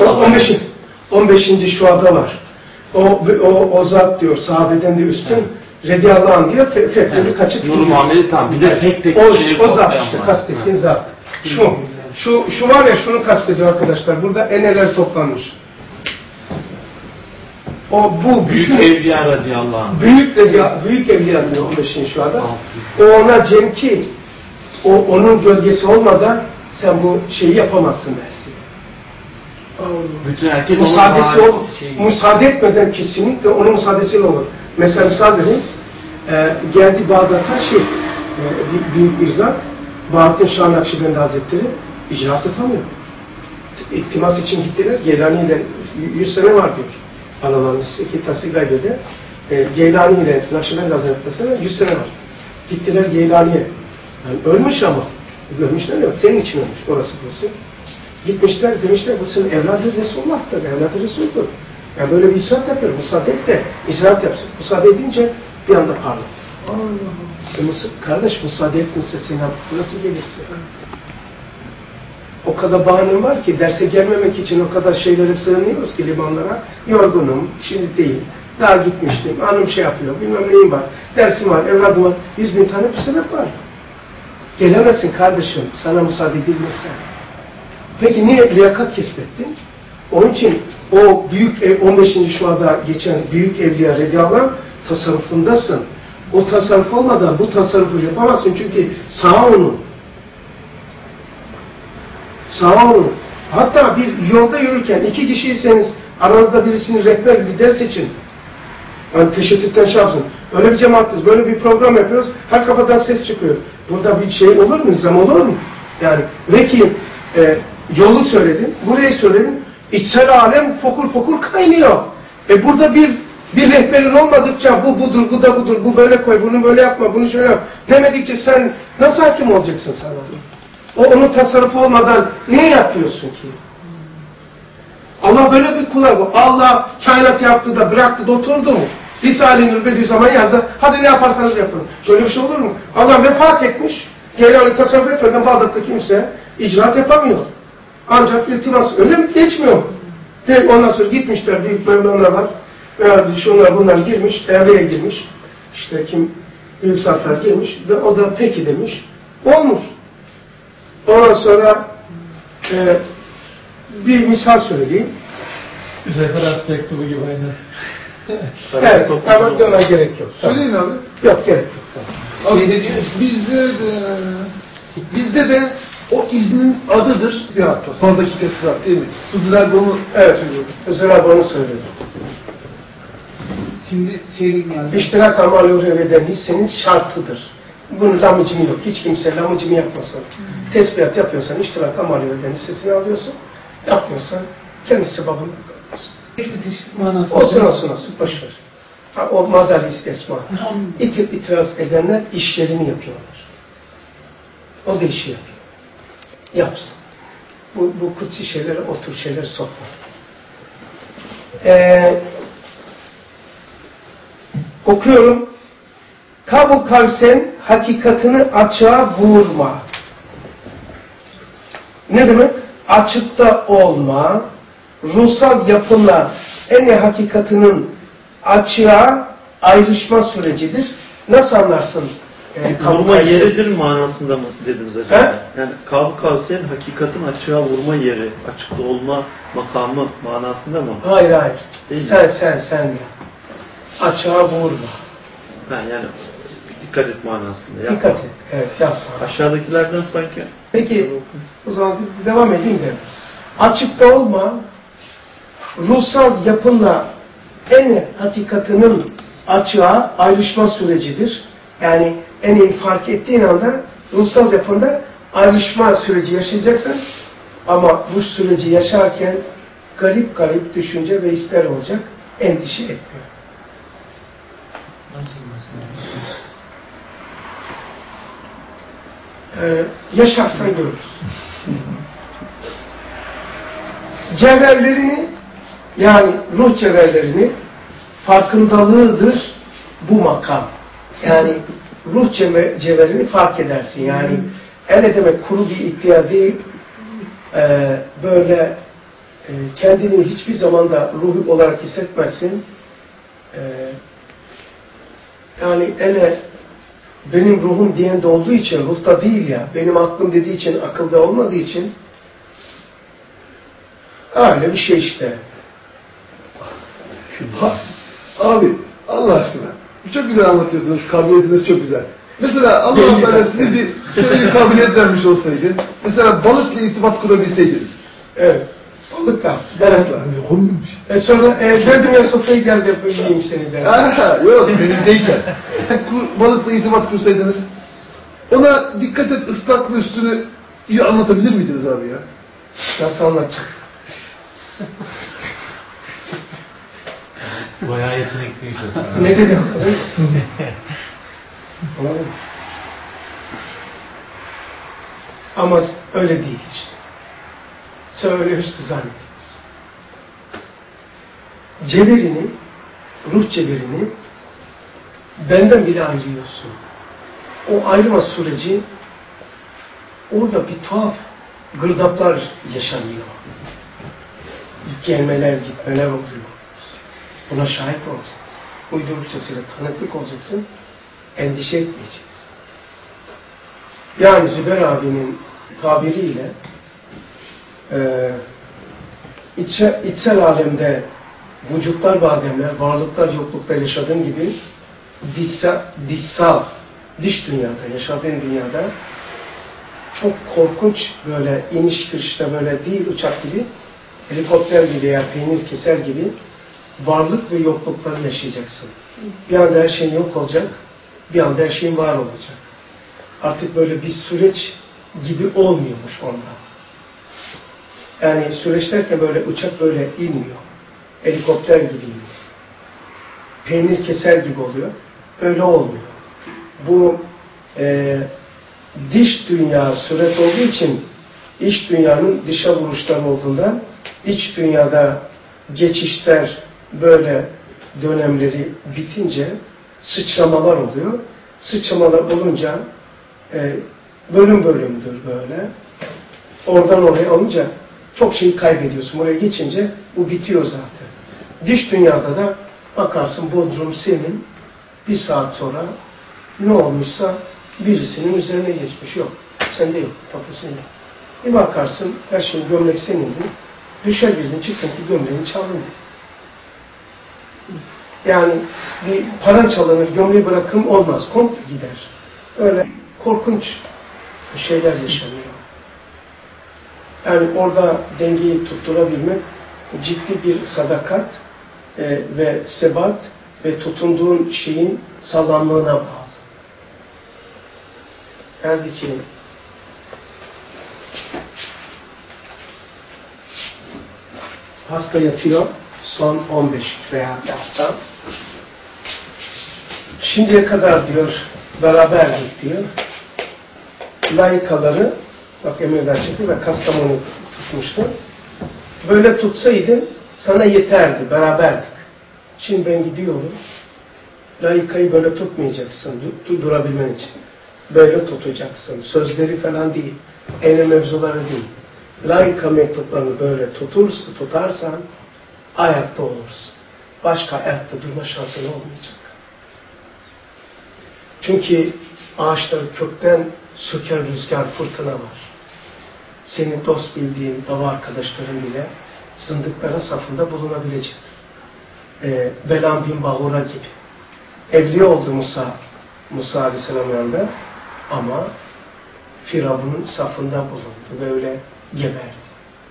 on beşinci şuada var. O, o, o zat diyor, sahabeden de üstün. Evet. Radiyallahu anh diyor, fe, fetleri evet. Kaçıp Nur-u Muhammedi tam. Bir de tek tek o, şeyi o zat işte, var. kastettiğin zat. Şu, şu, şu var ya, şunu kastediyor arkadaşlar. Burada eneler toplanmış. O bu büyük bütün, evliya radiyallahu anh. Büyük evliya, büyük evliya diyor on beşinci şuada. O ona Cem ki o onun gölgesi olmadan sen bu şeyi yapamazsın dersin. Bütün herkes müsaadesi ol, şey müsaade etmeden kesinlikle onun müsaadesiyle olur. Mesela müsaade edin, e, geldi Bağdat'a şey, e, büyük bir zat, Bahattin Şah Nakşibendi Hazretleri icraat yapamıyor. İltimas için gittiler, Geylani ile yüz sene var diyor. Aralarında iki tası gaybede. E, Geylani ile Nakşibendi Hazretleri yüz sene var. Gittiler Geylani'ye. Yani ölmüş ama. Ölmüşler yok. Senin için ölmüş. Orası burası. Gitmişler demişler bu senin evladı Resulullah'tır. Evladı Resul'dur. Yani böyle bir icraat yapıyor. Müsaade et de icraat yapsın. Müsaade edince bir anda parlar. Allah Allah. E, kardeş müsaade etmişse sen nasıl gelirsin? O kadar bahanem var ki derse gelmemek için o kadar şeylere sığınıyoruz ki limanlara. Yorgunum. Şimdi değil. Daha gitmiştim. Hanım şey yapıyor. Bilmem neyim var. Dersim var. Evladım var. Yüz bin tane bir sebep var. Gelemezsin kardeşim. Sana müsaade edilmezse. Peki niye liyakat kesbettin? Onun için o büyük on beşinci şuada geçen büyük evliya radıyallahu anh tasarrufundasın. O tasarruf olmadan bu tasarrufu yapamazsın çünkü sağ onu. Sağ onu. Hatta bir yolda yürürken iki kişiyseniz aranızda birisini rehber lider seçin. Yani teşekkürten şey yapsın. Öyle bir cemaatiz, böyle bir program yapıyoruz. Her kafadan ses çıkıyor. Burada bir şey olur mu? Nizam olur mu? Yani vekil e, yolu söyledim, burayı söyledim. İçsel alem fokur fokur kaynıyor. E burada bir bir rehberin olmadıkça bu budur, bu da budur, bu böyle koy, bunu böyle yapma, bunu şöyle yap demedikçe sen nasıl hakim olacaksın sana? O onun tasarrufu olmadan ne yapıyorsun ki? Allah böyle bir kula bu. Allah kainat yaptı da bıraktı da oturdu mu? Risale-i Nur Bediüzzaman yazdı. Hadi ne yaparsanız yapın. Şöyle bir şey olur mu? Allah vefat etmiş. Geylani tasavvuf etmeden Bağdat'ta kimse icraat yapamıyor. Ancak iltimas öyle mi? Geçmiyor. De, ondan sonra gitmişler. Büyük Mevlana var. Veya şunlar bunlar girmiş. Devreye girmiş. İşte kim? Büyük zatlar girmiş. Ve o da peki demiş. Olmuş. Ondan sonra e, bir misal söyleyeyim. Referans mektubu gibi aynen. Evet, ama ona gerek yok. Söyleyin abi. Yok, gerek yok. Abi, bizde de, bizde de o iznin adıdır. Ziyatta, son dakikası var değil mi? Hızır abi onu evet, Hızır abi onu söyledi. Şimdi şeylik geldi. İştirak amali ureveden hissenin şartıdır. Bunun lamıcımı yok. Hiç kimse lamıcımı yapmasın. Hmm. Tesbihat yapıyorsan iştirak amali ureveden hissesini alıyorsun. Yapmıyorsan kendi sebebini alıyorsun. İşte teşvik manası. Olsun olsun olsun. Boşver. O mazari esma. İtir, itiraz edenler işlerini yapıyorlar. O da işi yapıyor. Yapsın. Bu, bu kutsi şeylere, o tür şeyleri sokma. Ee, okuyorum. Kabu kavsen hakikatini açığa vurma. Ne demek? Açıkta olma, ruhsal yapınla en hakikatinin açığa ayrışma sürecidir. Nasıl anlarsın? E, vurma yeridir manasında mı dediniz acaba? He? Yani Kab-ı Kavseyn hakikatin açığa vurma yeri, açıkta olma makamı manasında mı? Hayır hayır. Değil sen mi? sen sen ya. Açığa vurma. Ha, yani dikkat et manasında. Yapma. Dikkat et. Evet yapma. Aşağıdakilerden sanki. Peki o zaman devam edeyim de. Açıkta olma, ruhsal yapınla en hakikatinin açığa ayrışma sürecidir. Yani en iyi fark ettiğin anda ruhsal yapında ayrışma süreci yaşayacaksın. Ama bu süreci yaşarken garip garip düşünce ve ister olacak, endişe etme. Ee, yaşarsan görürsün. Cevherlerini, yani ruh cevherlerini farkındalığıdır bu makam. Yani ruh cevherini fark edersin. Yani öyle demek kuru bir iddia değil, e, böyle e, kendini hiçbir zamanda ruh olarak hissetmezsin. E, yani ele benim ruhum diyen de olduğu için, ruhta değil ya, benim aklım dediği için, akılda olmadığı için öyle bir şey işte. Ha, abi Allah aşkına çok güzel anlatıyorsunuz, kabiliyetiniz çok güzel. Mesela Allah Teala size bir şöyle bir kabiliyet vermiş olsaydı, mesela balıkla irtibat kurabilseydiniz. Evet. Balıkla. Balıkla. E sonra e, dedim ya sofrayı gel de yiyeyim seni der. Aha, yok denizdeyken. Balıkla irtibat kursaydınız, ona dikkat et ıslak ve üstünü iyi anlatabilir miydiniz abi ya? Nasıl anlatacak? Bayağı yetenekliymiş aslında. Ne dedi o? Ama öyle değil işte. Sen öyle hüsnü zannediyorsun. Cebirini, ruh cebirini benden bile ayırıyorsun. O ayrılma süreci orada bir tuhaf gırdaplar yaşanıyor. Gelmeler, gitmeler oluyor. Buna şahit olacaksın. Uydurukçasıyla tanıklık olacaksın. Endişe etmeyeceksin. Yani Zübeyir abinin tabiriyle e, içe, içsel alemde vücutlar ve ademler, varlıklar, yokluklar yaşadığın gibi dişsel, dişsal, diş dünyada, yaşadığın dünyada çok korkunç böyle iniş kırışta böyle değil uçak gibi, helikopter gibi veya peynir keser gibi varlık ve yoklukları yaşayacaksın. Bir anda her şeyin yok olacak, bir anda her şeyin var olacak. Artık böyle bir süreç gibi olmuyormuş onda. Yani süreç derken böyle uçak böyle inmiyor. Helikopter gibi iniyor. Peynir keser gibi oluyor. Öyle olmuyor. Bu e, dış dünya süret olduğu için iç dünyanın dışa vuruşları olduğundan iç dünyada geçişler böyle dönemleri bitince sıçramalar oluyor. Sıçramalar olunca e, bölüm bölümdür böyle. Oradan oraya alınca çok şeyi kaybediyorsun. Oraya geçince bu bitiyor zaten. Dış dünyada da bakarsın Bodrum senin, bir saat sonra ne olmuşsa birisinin üzerine geçmiş. Yok. Sende yok. Tapusun yok. Bir bakarsın her şey gömlek senindi. Düşer girdin çıktın ki gömleğini çaldın. Yani bir para çalınır, gömleği bırakım olmaz. Komple gider. Öyle korkunç şeyler yaşanıyor. Yani orada dengeyi tutturabilmek ciddi bir sadakat e, ve sebat ve tutunduğun şeyin sağlamlığına bağlı. Derdi ki hasta yatıyor son on beş veya bir hafta. Şimdiye kadar diyor beraberdik diyor. Layıkaları bak Emir'den çekti ve Kastamonu tutmuştu. Böyle tutsaydın sana yeterdi, beraberdik. Şimdi ben gidiyorum. Layıkayı böyle tutmayacaksın durabilmen için. Böyle tutacaksın. Sözleri falan değil. En mevzuları değil. Layıka mektuplarını böyle tutursun, tutarsan ayakta olursun. Başka ayakta durma şansın olmayacak. Çünkü ağaçları kökten söker rüzgar, fırtına var. Senin dost bildiğin dava arkadaşların bile zındıkların safında bulunabilecek. Ee, Belam bin Bağura gibi. Evliya oldu Musa, Musa Aleyhisselam'ın yanında ama Firavun'un safında bulundu ve öyle geberdi.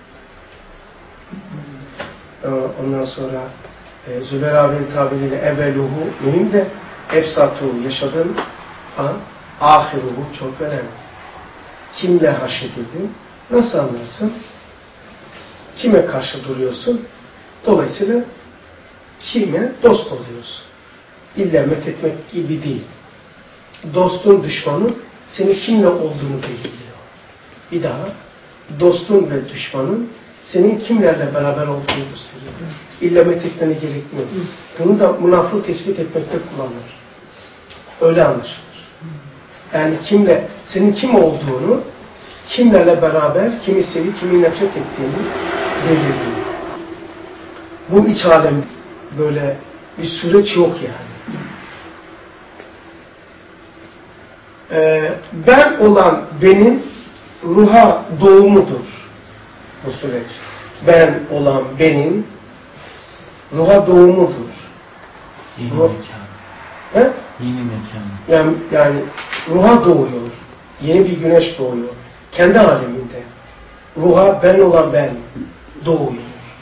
Ondan sonra e, Zübeyir abinin tabiriyle evveluhu mühim de efsatuhu yaşadığın an ahiruhu çok önemli. Kimle haşredildin? Nasıl anlarsın? Kime karşı duruyorsun? Dolayısıyla kime dost oluyorsun? İlla methetmek gibi değil. Dostun düşmanın senin kimle olduğunu belirliyor. Bir daha dostun ve düşmanın senin kimlerle beraber olduğunu gösteriyor. İlla methetmene gerekmiyor. Bunu da münafığı tespit etmekte kullanılır. Öyle anlaşılır. Yani kimle, senin kim olduğunu, kimlerle beraber, kimi sevip, kimi nefret ettiğini belirliyor. Bu iç alem böyle bir süreç yok yani. Ee, ben olan benim ruha doğumudur bu süreç. Ben olan benim ruha doğumudur. Yeni Ruh, mekan. he? Yeni mekan. Yani, yani ruha doğuyor. Yeni bir güneş doğuyor. Kendi aleminde. Ruha ben olan ben doğuyor.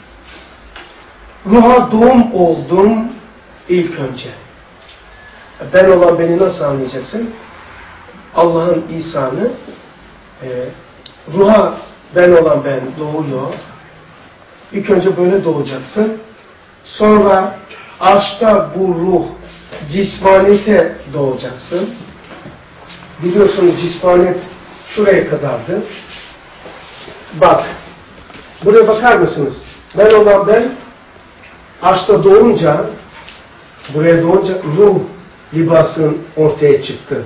Ruha doğum oldum ilk önce. Ben olan beni nasıl anlayacaksın? Allah'ın İsa'nı e, ruha ben olan ben doğuyor. İlk önce böyle doğacaksın. Sonra arşta bu ruh cismaniyete doğacaksın. Biliyorsunuz cismaniyet şuraya kadardı. Bak. Buraya bakar mısınız? Ben olan ben arşta doğunca buraya doğunca ruh libasın ortaya çıktı.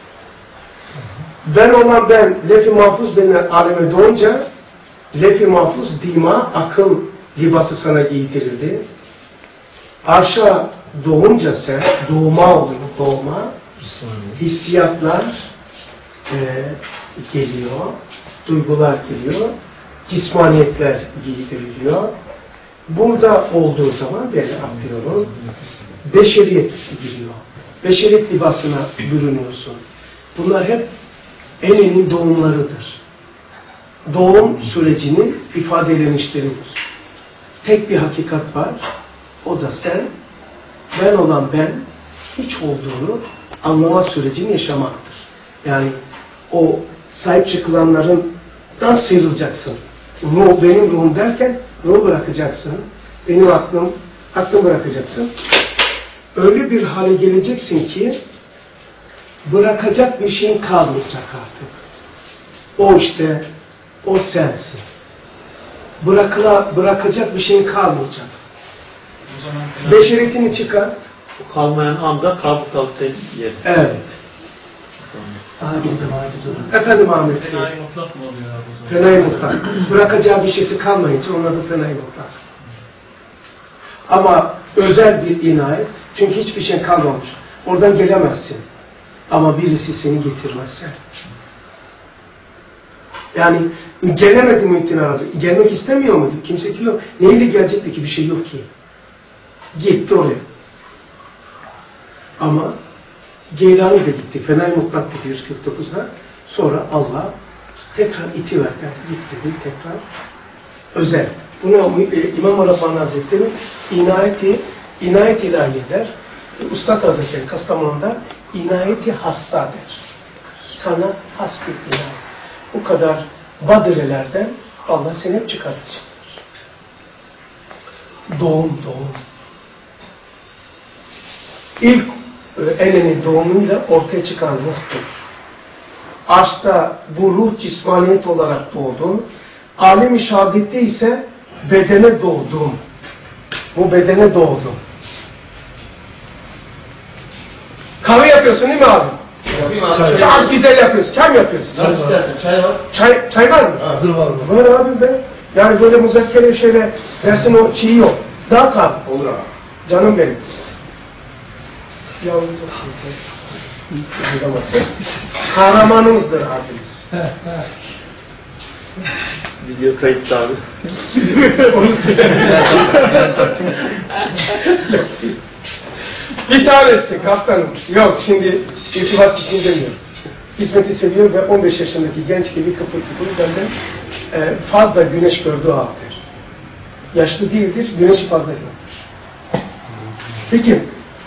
Ben olan ben lef-i mahfuz denilen aleme doğunca lef-i mahfuz dima, akıl libası sana giydirildi. Arşa doğunca sen doğma oluyor, doğma. Hissiyatlar e, geliyor, duygular geliyor, cismaniyetler giydiriliyor. Burada olduğu zaman böyle atlıyorum, beşeriyet giriyor. Beşeriyet libasına bürünüyorsun. Bunlar hep Enen'in doğumlarıdır. Doğum sürecinin ifadelenişleridir. Tek bir hakikat var, o da sen, ben olan ben, hiç olduğunu anlama sürecini yaşamaktır. Yani o sahip çıkılanlarından sıyrılacaksın. Ruh, benim ruhum derken ruhu bırakacaksın. Benim aklım, aklım bırakacaksın. Öyle bir hale geleceksin ki bırakacak bir şeyin kalmayacak artık. O işte, o sensin. bırakıla, bırakacak bir şeyin kalmayacak. O zaman Beşeretini çıkart. O kalmayan anda kalk kalk sen yer. Evet. Efendim Ahmet. fenai mutlak mı oluyor abi o zaman? Fenai mutlak. Bırakacağı bir şeysi kalmayınca onun adı fenai mutlak. Ama özel bir inayet. Çünkü hiçbir şey kalmamış. Oradan gelemezsin. Ama birisi seni getirmezse. Yani gelemedi Muhittin Arabi. Gelmek istemiyor muydu? Kimse ki yok. Neyle gelecekti ki? Bir şey yok ki. Gitti oraya. Ama Geylani de gitti. Fenai mutlak dedi yüz kırk dokuzda. Sonra Allah tekrar itiverdi. Git dedi tekrar. Özel. Bunu İmam Arafan Hazretleri inayeti, inayet ilahiye der. Üstad Hazretleri Kastamonu'da inayeti hassa der. Sana has bir inayet. Bu kadar badirelerden Allah seni hep çıkartacak. Doğum, doğum. İlk elenin doğumuyla ortaya çıkan ruhtur. Arşta bu ruh cismaniyet olarak doğdu. Alem-i şehadette ise bedene doğdum. Bu bedene doğdum. Kahve yapıyorsun değil mi abi? Yapayım abi. Çay. Çok güzel yapıyorsun. Çay mı yapıyorsun? Nasıl istersen çay var. Çay, çay var mı? Hazır var mı? Var abi be. Yani böyle muzakkere şöyle dersin o çiğ yok. Dağıt abi. Olur abi. Canım benim. Yalnız olsun. Anlamasın. Kahramanımızdır abimiz. Video kayıtta abi. Onu İthal etsin kaptanım. Yok şimdi irtibat için demiyorum. Hizmeti seviyor ve on beş yaşındaki genç gibi kıpır kıpır benden e, fazla güneş gördüğü halde. Yaşlı değildir, güneşi fazla görmüş. Peki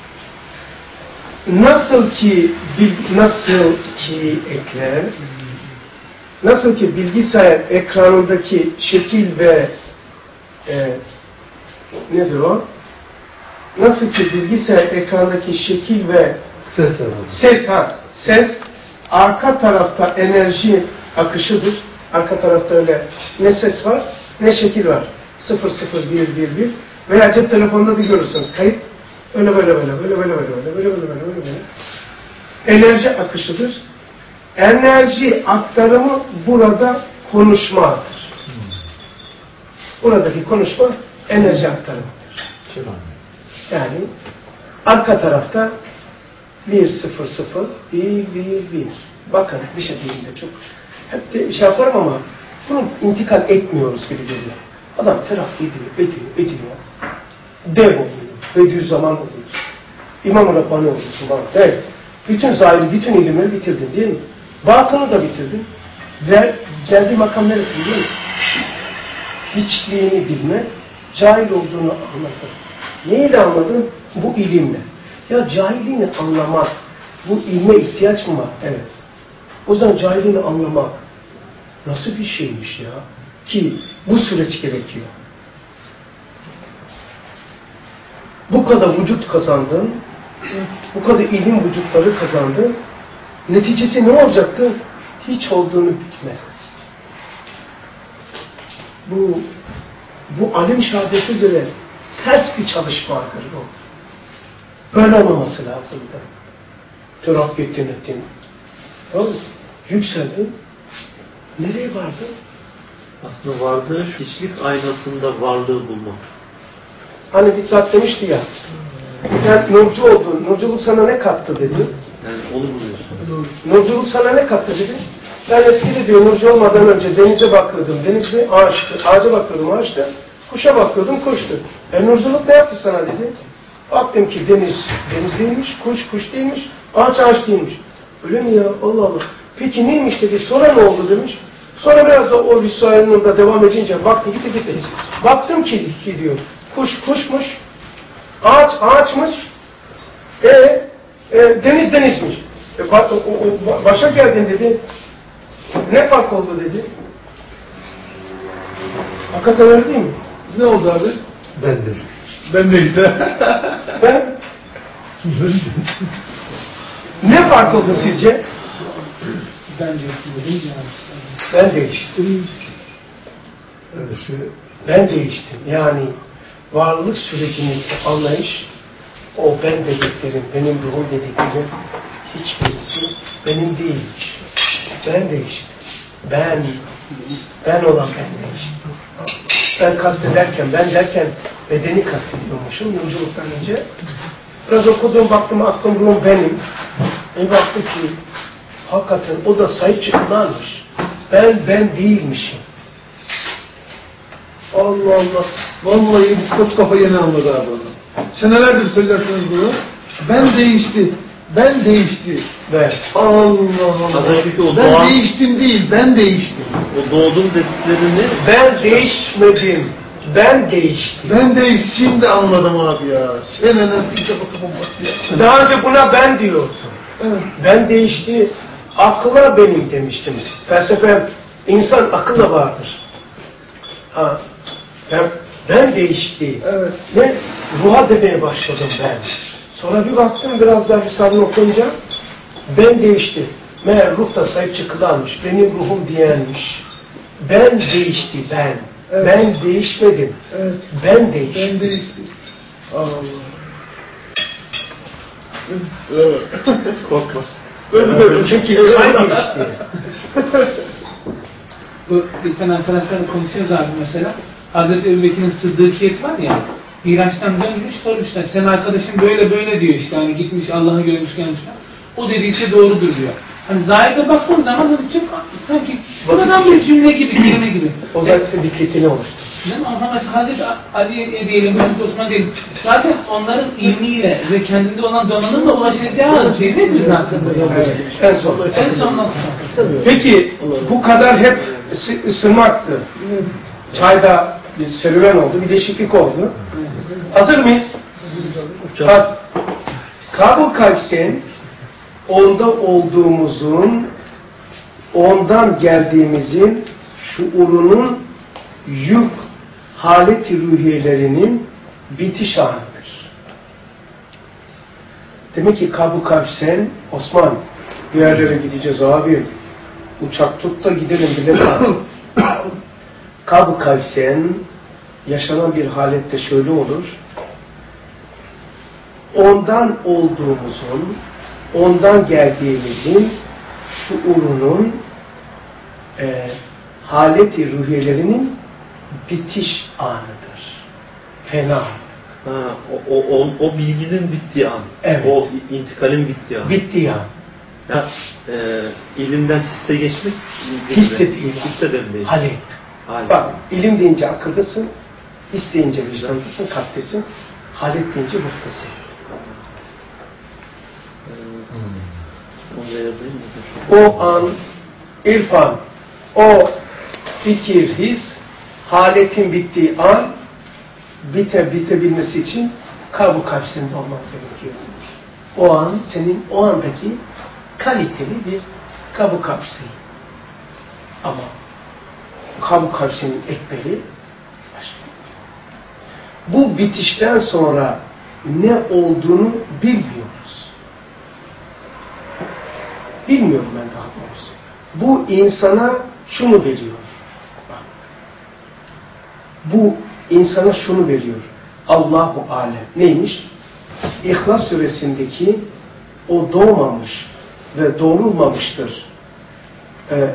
nasıl ki nasıl ki ekler nasıl ki bilgisayar ekranındaki şekil ve e, nedir o? Nasıl ki bilgisayar ekrandaki şekil ve Ses ses ha ses arka tarafta enerji akışıdır. Arka tarafta öyle ne ses var ne şekil var. sıfır sıfır bir bir bir veya cep telefonunda da görürsünüz. Kayıt öyle böyle böyle böyle böyle böyle böyle böyle böyle böyle böyle enerji akışıdır. Enerji aktarımı burada konuşmadır. Buradaki konuşma enerji aktarımıdır. Yani arka tarafta bir sıfır sıfır bir bir bir. Bakın bir şey diyeyim de çok hep de şey yaparım ama bunu intikal etmiyoruz gibi geliyor. Adam telaffi ediyor, ediyor, ediyor. Dev oluyor. Bediüzzaman oluyor. İmam-ı Rabbani oluyorsun bana. Dev. Bütün zahiri, bütün ilimleri bitirdin değil mi? Batını da bitirdin. Ve geldiği makam neresi biliyor musun? Hiçliğini bilme, cahil olduğunu anladın. Neyle anladın? Bu ilimle. Ya cahilliğini anlamak, bu ilme ihtiyaç mı var? Evet. O zaman cahilliğini anlamak nasıl bir şeymiş ya? Ki bu süreç gerekiyor. Bu kadar vücut kazandın, bu kadar ilim vücutları kazandın, neticesi ne olacaktı? Hiç olduğunu bilmez. Bu, bu alim şehadete göre ters bir çalışmadır bu. Böyle olmaması lazımdı. Terakki ettin ettin. Tamam mı? Yükseldin. Nereye vardın? Aslında vardığı hiçlik aynasında varlığı bulmak. Hani bir zat demişti ya, sen nurcu oldun, nurculuk sana ne kattı dedi. Yani onu buluyorsun. Nurculuk sana ne kattı dedi. Ben eskide diyor nurcu olmadan önce denize bakıyordum, denizde ağaçtı, ağaca bakıyordum ağaçta, kuşa bakıyordum, kuştu. E nurculuk ne yaptı sana dedi. Baktım ki deniz, deniz değilmiş, kuş, kuş değilmiş, ağaç, ağaç değilmiş. Öyle mi ya? Allah Allah. Peki neymiş dedi, sonra ne oldu demiş. Sonra biraz da o Risale'nin da devam edince baktı gitti gitti. Baktım ki, ki diyor, kuş kuşmuş, ağaç ağaçmış, e, e, deniz denizmiş. E, ba, o, o, başa geldin dedi, ne fark oldu dedi. Hakikaten öyle değil mi? Ne oldu abi? Bendir. Ben de işte. Ben, ne fark oldu sizce? Ben değiştim. Ben değiştim. Ben değiştim. Yani varlık sürecindeki anlayış, o ben dediklerim, benim ruhum dediklerim hiçbirisi benim değilmiş. Ben değiştim. Ben, ben olan ben değiştim. Ben kastederken, ben derken bedeni kastediyormuşum yolculuktan önce. Biraz okudum, baktım aklım ruhum benim. E baktım ki hakikaten o da sahip çıkılanmış. Ben, ben değilmişim. Allah Allah. Vallahi bu kot kafa yeni anladı abi onu. Senelerdir söylersiniz bunu. Ben değişti. Ben değişti. Ben. Allah Allah. O Ben doğan, değiştim değil, ben değiştim. o doğdum dediklerini Ben değişmedim. Ben değiştim. Ben değiştim. Şimdi anladım abi ya. Seneler bir de bakımım bak ya. Daha önce buna ben diyordum. Evet. Ben değişti. Akla benim demiştim. Felsefe, insan akılla vardır. Ha. Ben, ben değişti. Evet. Ve ruha demeye başladım ben. Sonra bir baktım biraz daha Risale'ni okuyunca ben değişti. Meğer ruh da sahip çıkılanmış. Benim ruhum diyenmiş. Ben değişti ben. Evet. Ben değişmedim. Evet. Ben değiştim. Ben değiştim. Allah. Evet. korkma. Çünkü çay değişti. Bu geçen arkadaşlarla konuşuyoruz abi mesela. Hazreti Ebubekir'in sıddıkiyeti var ya. Miraç'tan dönmüş sormuşlar. Sen arkadaşın böyle böyle diyor işte. Hani gitmiş Allah'ı görmüş gelmiş. O dediyse doğrudur diyor. Hani zahirde baktığın zaman hani çok sanki sıradan bir cümle gibi, kelime gibi. O zaten size dikkatini oluştu. Değil mi? O zaman mesela Hazreti Ali'ye diyelim, Hazreti Osman diyelim. Zaten onların ilmiyle ve kendinde olan donanımla ulaşacağı zirvedir zaten. Evet. En son. En son nokta. Peki bu kadar hep ısı- ısınmaktı. Çayda bir serüven oldu, bir değişiklik oldu. Hazır mıyız? Bak, Kabul Kalpsen onda olduğumuzun, ondan geldiğimizin şuurunun yük haleti ruhiyelerinin bitiş anıdır. Demek ki Kabul Kalpsen, Osman bir yerlere gideceğiz abi. Uçak tut da gidelim bile. Kabul Kalpsen yaşanan bir halette şöyle olur. Ondan olduğumuzun, ondan geldiğimizin şuurunun e, haleti ruhiyelerinin bitiş anıdır. Fena. Ha, o, o, o, o bilginin bittiği an. Evet. O intikalin bittiği an. Bitti an. Ya, e, ilimden hisse geçmek Hisse değil. Hisse de değil. Halet. Halet. Bak, ilim deyince akıldasın, his deyince vicdandasın, kalptesin, halet deyince ruhtasın. Onu da yazayım mı? O an, irfan, o fikir, his, haletin bittiği an, bite bitebilmesi için Kabul Kalpsen'de olmak gerekiyor. O an, senin o andaki kaliteli bir Kabul Kalpsen. Ama Kabul Kalpsen'in ekberi başka. Bu bitişten sonra ne olduğunu bilmiyoruz. Bilmiyorum ben daha doğrusu. Bu insana şunu veriyor. Bak. Bu insana şunu veriyor. Allahu alem. Neymiş? İhlas suresindeki o doğmamış ve doğrulmamıştır. Ee, e,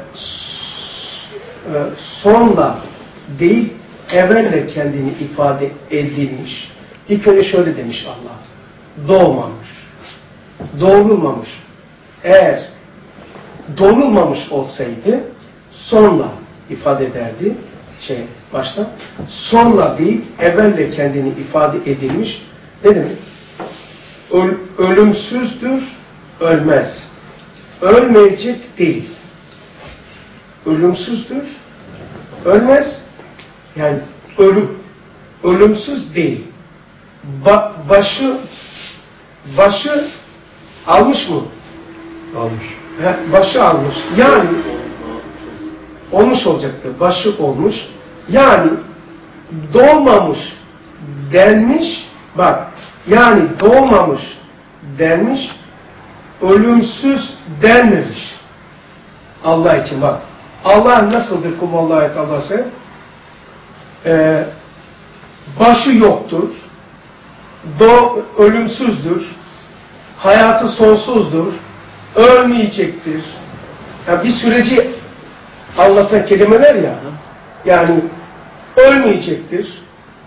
sonla değil, evvelle kendini ifade edilmiş. İlk önce şöyle demiş Allah. Doğmamış. Doğrulmamış. Eğer doğrulmamış olsaydı sonla ifade ederdi. Şey başta. Sonla değil, evvelle kendini ifade edilmiş. Ne demek? Öl, ölümsüzdür, ölmez. Ölmeyecek değil. Ölümsüzdür, ölmez. Yani ölüm, ölümsüz değil. Ba, başı başı almış mı? Almış. He, başı almış. Yani olmuş olacaktı. Başı olmuş. Yani doğmamış denmiş. Bak, yani doğmamış denmiş. Ölümsüz denmemiş. Allah için bak. Allah nasıldır? Kum Allah'a et Allah'a sen. e, başı yoktur, do, ölümsüzdür, hayatı sonsuzdur, ölmeyecektir. Yani bir süreci anlatan kelimeler ya, yani ölmeyecektir,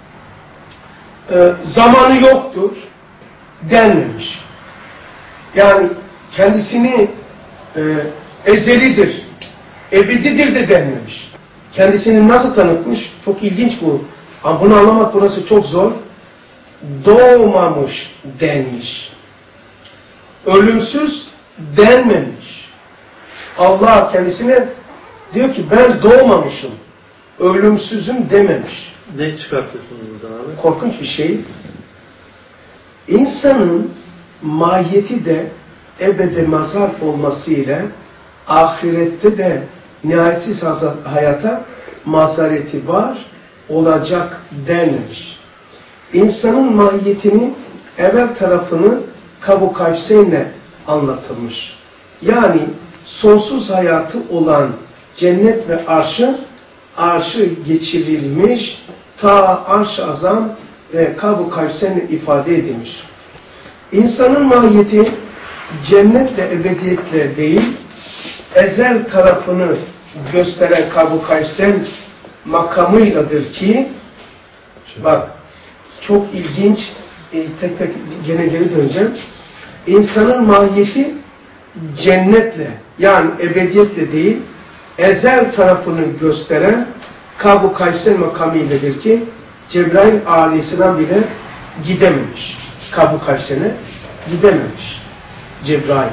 e, zamanı yoktur denmemiş. Yani kendisini e, ezelidir, ebedidir de denmemiş. Kendisini nasıl tanıtmış? Çok ilginç bu. Ama bunu anlamak burası çok zor. Doğmamış denmiş. Ölümsüz denmemiş. Allah kendisine diyor ki ben doğmamışım, ölümsüzüm dememiş. Ne çıkartıyorsunuz buradan abi? Korkunç bir şey. İnsanın mahiyeti de ebede mazhar olmasıyla ahirette de nihayetsiz hayata mazhareti var, olacak denmiş. İnsanın mahiyetini evvel tarafını Kabu Kavseyn'le anlatılmış. Yani sonsuz hayatı olan cennet ve arşı, arşı geçirilmiş, ta arş-ı azam ve Kabu Kavseyn'le ifade edilmiş. İnsanın mahiyeti cennetle, ebediyetle değil, ezel tarafını gösteren Kabu Kavseyn makamıyladır ki, bak çok ilginç, e, tek tek gene geri döneceğim. İnsanın mahiyeti cennetle, yani ebediyetle değil, ezel tarafını gösteren Kabu Kavseyn makamıyladır ki, Cebrail aleyhisselam bile gidememiş. Kabu Kavseyn'e gidememiş Cebrail.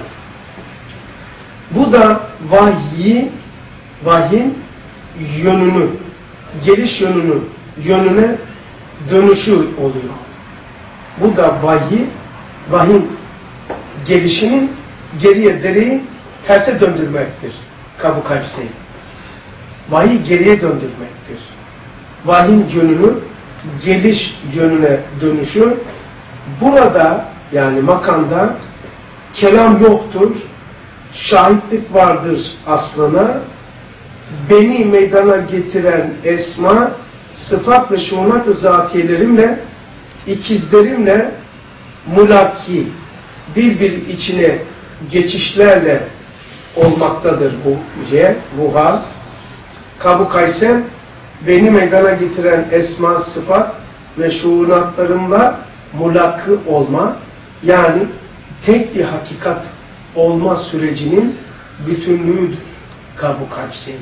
Bu da vahyi, vahyin yönünü, geliş yönünü, yönüne dönüşü oluyor. Bu da vahyi, vahyin gelişinin geriye dereyi terse döndürmektir. Kabu Kavseyn. Vahiy geriye döndürmektir. Vahyin yönünü, geliş yönüne dönüşü, burada yani makamda kelam yoktur, şahitlik vardır aslına, beni meydana getiren esma, sıfat ve şuunat-ı zatiyelerimle, ikizlerimle mulaki, bir bir içine geçişlerle olmaktadır bu şey, bu hal. Kabu Kavseyn, beni meydana getiren esma, sıfat ve şuunatlarımla mulakı olma, yani tek bir hakikat olma sürecinin bütünlüğüdür Kabu Kavseyn.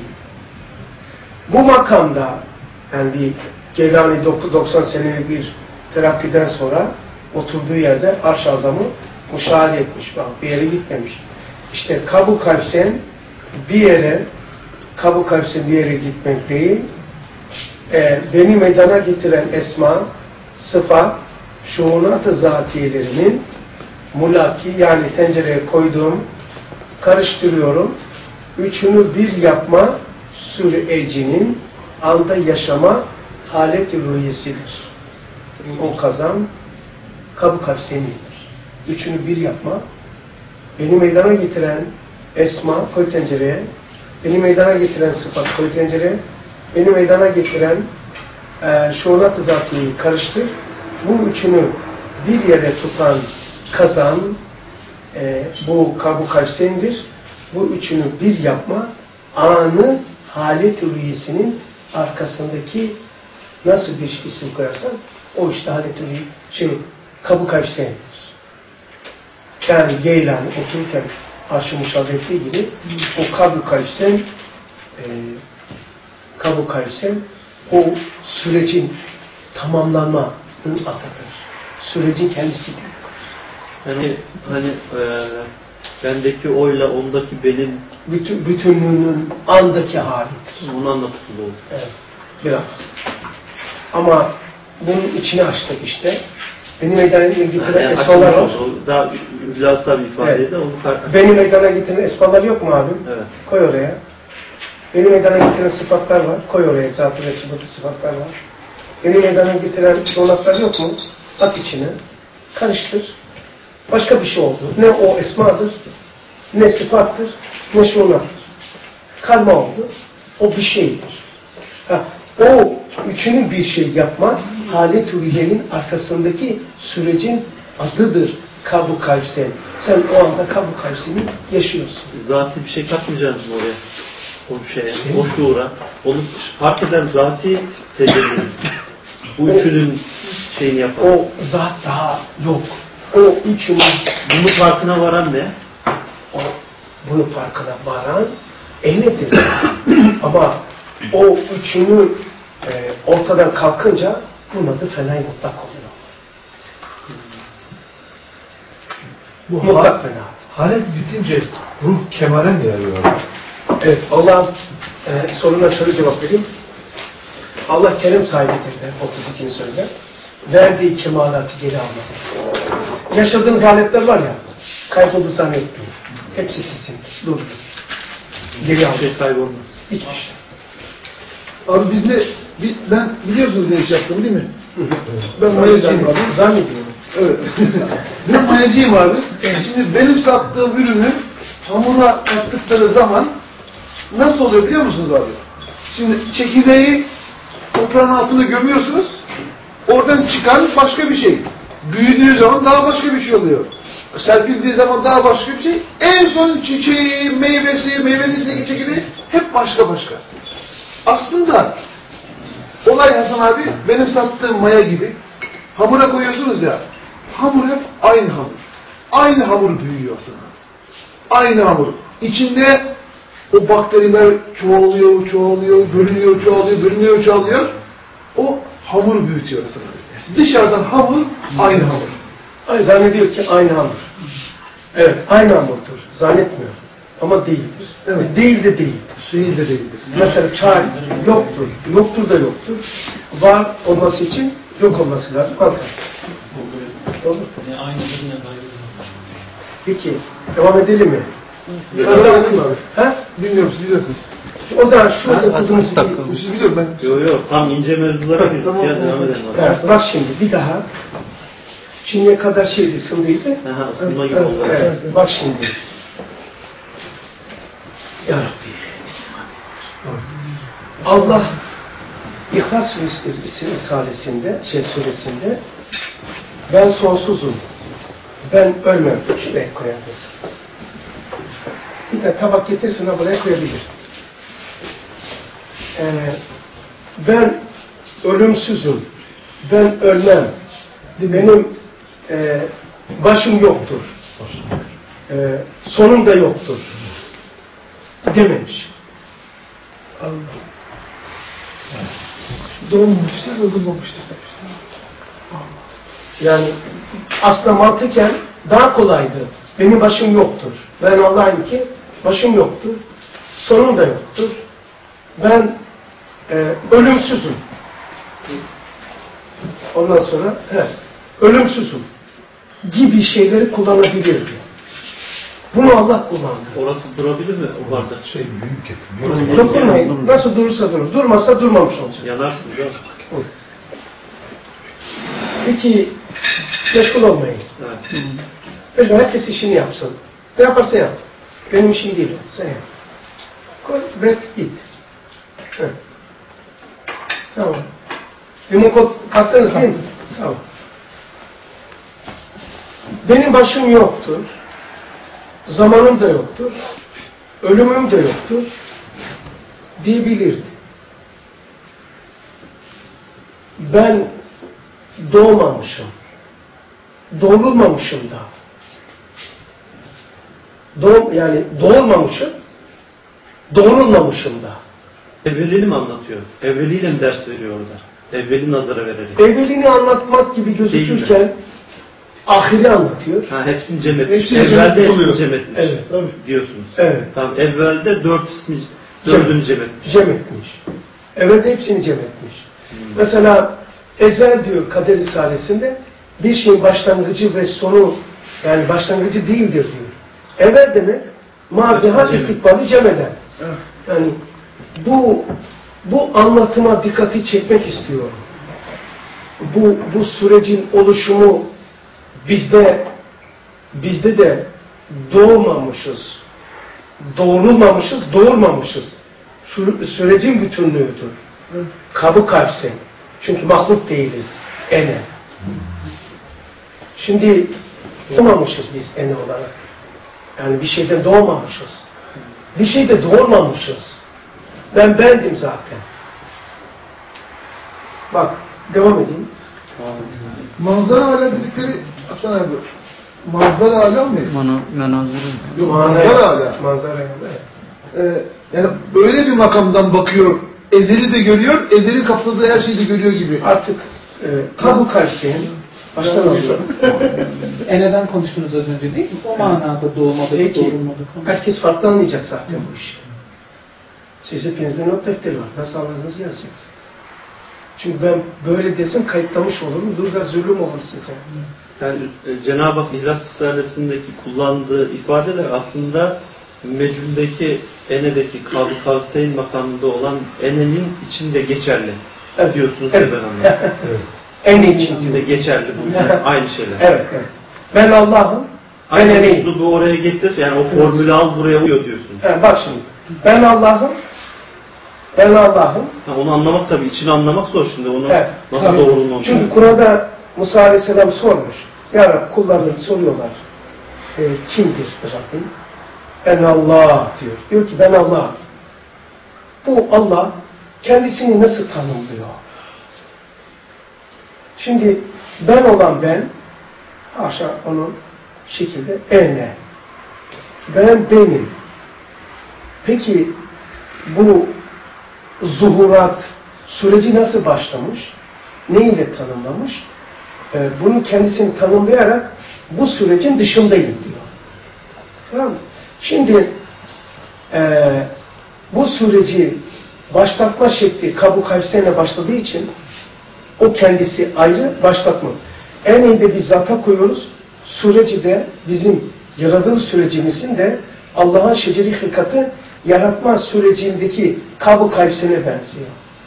Bu makamda yani bir Geylani doksan senelik bir terapiden sonra oturduğu yerde Arş-ı Azam'ı müşahede etmiş. Bak bir yere gitmemiş. İşte Kabu Kavseyn bir yere Kabu Kavseyn bir yere gitmek değil, e, beni meydana getiren esma, sıfat, şuunat-ı zatiyelerinin mulaki, yani tencereye koyduğum, karıştırıyorum, üçünü bir yapma sürecinin anda yaşama halet-i rüyesidir. O kazan Kabu Kavseyn'dir. Üçünü bir yapma, beni meydana getiren esma koy tencereye, beni meydana getiren sıfat koy tencereye, beni meydana getiren e, şuunat-ı zatiyeyi karıştır. Bu üçünü bir yere tutan kazan e, bu Kabu Kavseyn'dir. Bu üçünü bir yapma anı halet-i rüyesinin arkasındaki nasıl bir isim koyarsan o işte halet-i rüye şey Kabu Kavseyn'dir. Yani Geylani otururken Arş-ı müşahede ettiği gibi o Kabu Kavseyn e, Kabu Kavseyn o sürecin tamamlanmanın adıdır. Sürecin kendisidir. Yani hani e, bendeki oyla ondaki benim bütün bütünlüğünün andaki halidir. Bunu anlatıp oldu. Evet. Biraz. Ama bunun içine açtık işte. Beni meydana getiren Yani esmalar var. Daha hülasa bir ifadeydi. Evet. Onu fark... Beni meydana getiren esmalar yok mu abim? Evet. Koy oraya. Beni meydana getiren sıfatlar var. Koy oraya. Zatı ve sıfatı sıfatlar var. Beni meydana getiren donatlar yok mu? At içine. Karıştır. Başka bir şey oldu. Ne o esmadır, ne sıfattır, ne şunattır. Kalma oldu. O bir şeydir. Ha, o üçünün bir şey yapma, halet-ü riyenin arkasındaki sürecin adıdır Kab-ı Kavsen. Sen o anda Kab-ı Kavsen'i yaşıyorsun. Zati bir şey katmayacağız mı oraya? O şeye, o şuura. Onu fark eden zati tecelli. Bu üçünün şeyini yapalım. O zat daha yok. O üçünün... Bunun farkına varan ne? O, bunun farkına varan eyledir. Ama o üçünü e, ortadan kalkınca bunun adı fena mutlak oluyor. Bu Mutlak fena. halet bitince ruh kemale mi yarıyor? Evet, Allah'ın e, soruna şöyle cevap vereyim. Allah kerem sahibidir de otuz ikinci sözde. Verdiği kemalatı geri almak. Yaşadığınız haletler var ya, kayboldu zannetmeyin. Hepsi sizin. Dur. Geri almak. Şey kaybolmaz. Hiçbir şey. Abi biz ne, bi- ben biliyorsunuz ne iş yaptım değil mi? Ben mayacıyım abi. Zannediyorum. Evet. Ben mayacıyım abi. Şimdi benim sattığım ürünü hamura kattıkları zaman nasıl oluyor biliyor musunuz abi? Şimdi çekirdeği toprağın altına gömüyorsunuz. Oradan çıkan başka bir şey. Büyüdüğü zaman daha başka bir şey oluyor. Serpildiği zaman daha başka bir şey. En son çiçeği, meyvesi, meyvenin içindeki çekirdeği hep başka başka. Aslında olay Hasan abi benim sattığım maya gibi. Hamura koyuyorsunuz ya. Hamur hep aynı hamur. Aynı hamur büyüyor aslında. Aynı hamur. İçinde o bakteriler çoğalıyor, çoğalıyor, bölünüyor, çoğalıyor, bölünüyor, çoğalıyor. O hamur büyütüyor aslında. Dışarıdan hamur aynı hamur. Ay, zannediyor ki aynı hamur. Evet, aynı hamurdur. Zannetmiyor. Ama değildir. Evet. Değil de değildir. Değil de değildir. Mesela çay yoktur. Yoktur da yoktur. Var olması için yok olması lazım. Ankara. Doğru mu? Ne aynı birine kaybediyor. Peki, devam edelim mi? Öyle mi abi? Ha? Bilmiyorum siz biliyorsunuz. O zaman şu okuduğumuz bir... Siz biliyorum ben. Yok yok tam ince mevzulara girdik. Tamam, Ya tamam. devam edelim. Evet, bak şimdi bir daha. Şimdiye kadar şeydi, ısındıydı. Aha, ısınma gibi Evet, oldu. evet, evet. Bak şimdi. Ya Rabbi, Allah İhlas Suresi Risalesinde, şey suresinde ben sonsuzum, ben ölmem. Şuraya koyarız. Bir de tabak getirsin ha buraya koyabilir. Ee, ben ölümsüzüm, ben ölmem. Benim e, başım yoktur. E, sonum da yoktur. Dememiş. Allah. Doğmamıştır, öldürmemiştir demiştir. Yani aslında mantıken daha kolaydı. Benim başım yoktur. Ben Allah'ım ki başım yoktur. Sonum da yoktur. Ben e, ölümsüzüm. Ondan sonra he, ölümsüzüm gibi şeyleri kullanabilirdi. Bunu Allah kullandı. Orası durabilir mi o bardak? Şey büyük et. Dokunmayın. Nasıl durursa durur. Durmazsa durmamış olacak. Yanarsınız ya. Peki meşgul olmayın. Evet. Meşgul, herkes işini yapsın. Ne yaparsa yap. Benim işim değil o. Sen yap. Koy ve git. Evet. Tamam. Limon kattınız değil mi? Tamam. Benim başım yoktur. Zamanım da yoktur. Ölümüm de yoktur. Diyebilirdi. Ben doğmamışım. Doğrulmamışım da. Doğ, yani doğurmamışım. Doğrulmamışım da. Evvelini mi anlatıyor? Evveliyle mi ders veriyor orada? Evveli nazara vererek. Evvelini anlatmak gibi gözükürken ahiri anlatıyor. Ha, hepsini cem etmiş. Hepsini Evvelde cem hepsini etmiş. cem etmiş. Evet, tabii. Diyorsunuz. Evet. Tamam, evvelde dört ismi, dördünü cem etmiş. Cem etmiş. Evet, hepsini cem etmiş. Hmm. Mesela ezel diyor Kader Risalesi'nde bir şeyin başlangıcı ve sonu yani başlangıcı değildir diyor. Evvel demek maziha istikbali cem eden. Yani bu bu anlatıma dikkati çekmek istiyorum. Bu bu sürecin oluşumu bizde bizde de doğmamışız, doğrulmamışız, doğurmamışız. Şu sürecin bütünlüğüdür. Kabı kalpsin. Çünkü mahluk değiliz. Ene. Şimdi doğmamışız biz ene olarak. Yani bir şeyden doğmamışız. Bir şeyde doğmamışız. Ben bendim zaten. Bak, devam edeyim. Manzara alem dedikleri Hasan abi, manzara alem mi? Mana, menazırı. Yok, manzara alem. Manzara alem, evet. Ee, yani böyle bir makamdan bakıyor, ezeli de görüyor, ezeli kapsadığı her şeyi de görüyor gibi. Artık e, kabı kalpsin. Baştan alıyorum. Eneden konuştunuz az önce değil mi? O manada doğmadık, Peki, doğrulmadık. herkes farklı anlayacak zaten bu işi. Siz hepinizde not defteri var. Nasıl anladığınızı yazacaksınız. Çünkü ben böyle desem kayıtlamış olurum. Burada zulüm olur size. Yani e, Cenab-ı Hak İhlas Risalesi'ndeki kullandığı ifadeler aslında Mecnun'daki Ene'deki Kab-ı Kavseyn makamında olan Ene'nin içinde geçerli. Evet. Diyorsunuz Evet. ya ben anladım. Evet. En için. İçinde geçerli bu. Yani aynı şeyler. Evet, evet. Ben Allah'ım. Ben Aynı Ene'yim. üslubu oraya getir. Yani o formülü al buraya uyuyor diyorsun. Yani bak şimdi. Ben Allah'ım. Ben Allah'ım. Ha, onu anlamak tabii. içini anlamak zor şimdi. Onu Evet, nasıl tabii. doğruluğunu. Çünkü Kur'an'da Musa Aleyhisselam sormuş. Ya Rab, kullarını soruyorlar. E, kimdir Rabbin? Ben Allah diyor. Diyor ki ben Allah. Bu Allah kendisini nasıl tanımlıyor? Şimdi ben olan ben, haşa onun şekilde ene. Ben benim. Peki bu zuhurat süreci nasıl başlamış? Ne ile tanımlamış? Ee, bunu kendisini tanımlayarak bu sürecin dışındayım diyor. Tamam mı? Şimdi e, bu süreci başlatma şekli Kabu Kavseyn'le başladığı için o kendisi ayrı başlatma. En iyi de bir zata koyuyoruz. Süreci de bizim yaratılış sürecimizin de Allah'ın şeceri hikati yaratma sürecindeki Kabu Kavseyn'e benziyor.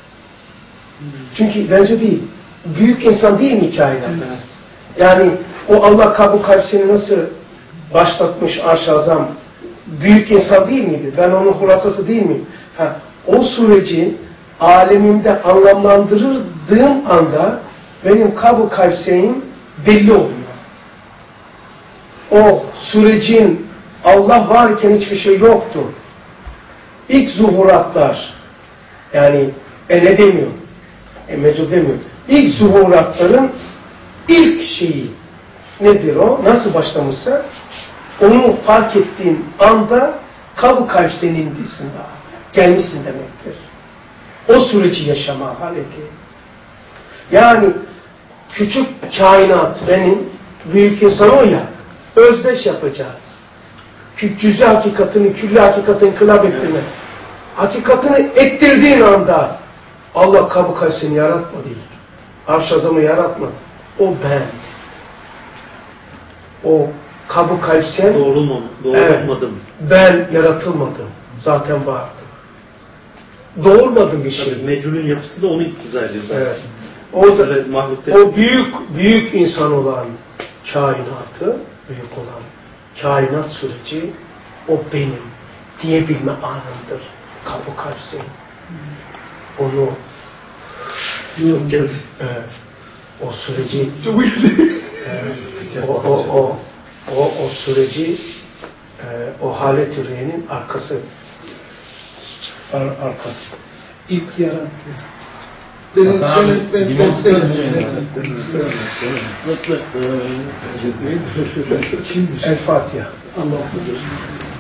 Çünkü benziyor değil. Büyük insan değil mi kainat? Yani o Allah Kabu Kavseyn'i nasıl başlatmış Arş-ı Azam büyük insan değil miydi? Ben onun hulasası değil miyim? Ha, o süreci alemimde anlamlandırdığım anda benim Kabu Kavseyn belli oluyor. O sürecin Allah varken hiçbir şey yoktu. İlk zuhuratlar yani ene demiyor, e, mecul demiyor. İlk zuhuratların ilk şeyi nedir o? Nasıl başlamışsa onu fark ettiğin anda Kabu Kavseyn'indesin daha. Gelmişsin demektir. O süreci yaşama haleti. Yani küçük kainat benim, büyük insan o ya, özdeş yapacağız. Cüz'i hakikatini, külli hakikatini kılap ettirme. Hakikatini ettirdiğin anda Allah Kabu Kavseyn'i yaratmadı. Arş-ı Azam'ı yaratmadı. O ben. O Kabu Kavseyn Doğrulmadım. Doğrulmadım. Evet, ben yaratılmadım. Zaten vardım. Doğurmadım bir şey. Tabii, Mecnun'un yapısı da onu iktiza ediyor. Evet. O, da, mahlukta... o büyük büyük insan olan kainatı, büyük olan kainat süreci o benim diyebilme anımdır. Kabu Kavseyn. Onu çok evet, o süreci çok iyi. o, o, o, o, o süreci e, o halet yüreğinin arkası ar, arkası. İlk yarattı. Benim, Hasan abi, benim, benim, limon benim, tutar Kimmiş? El Fatiha. Allah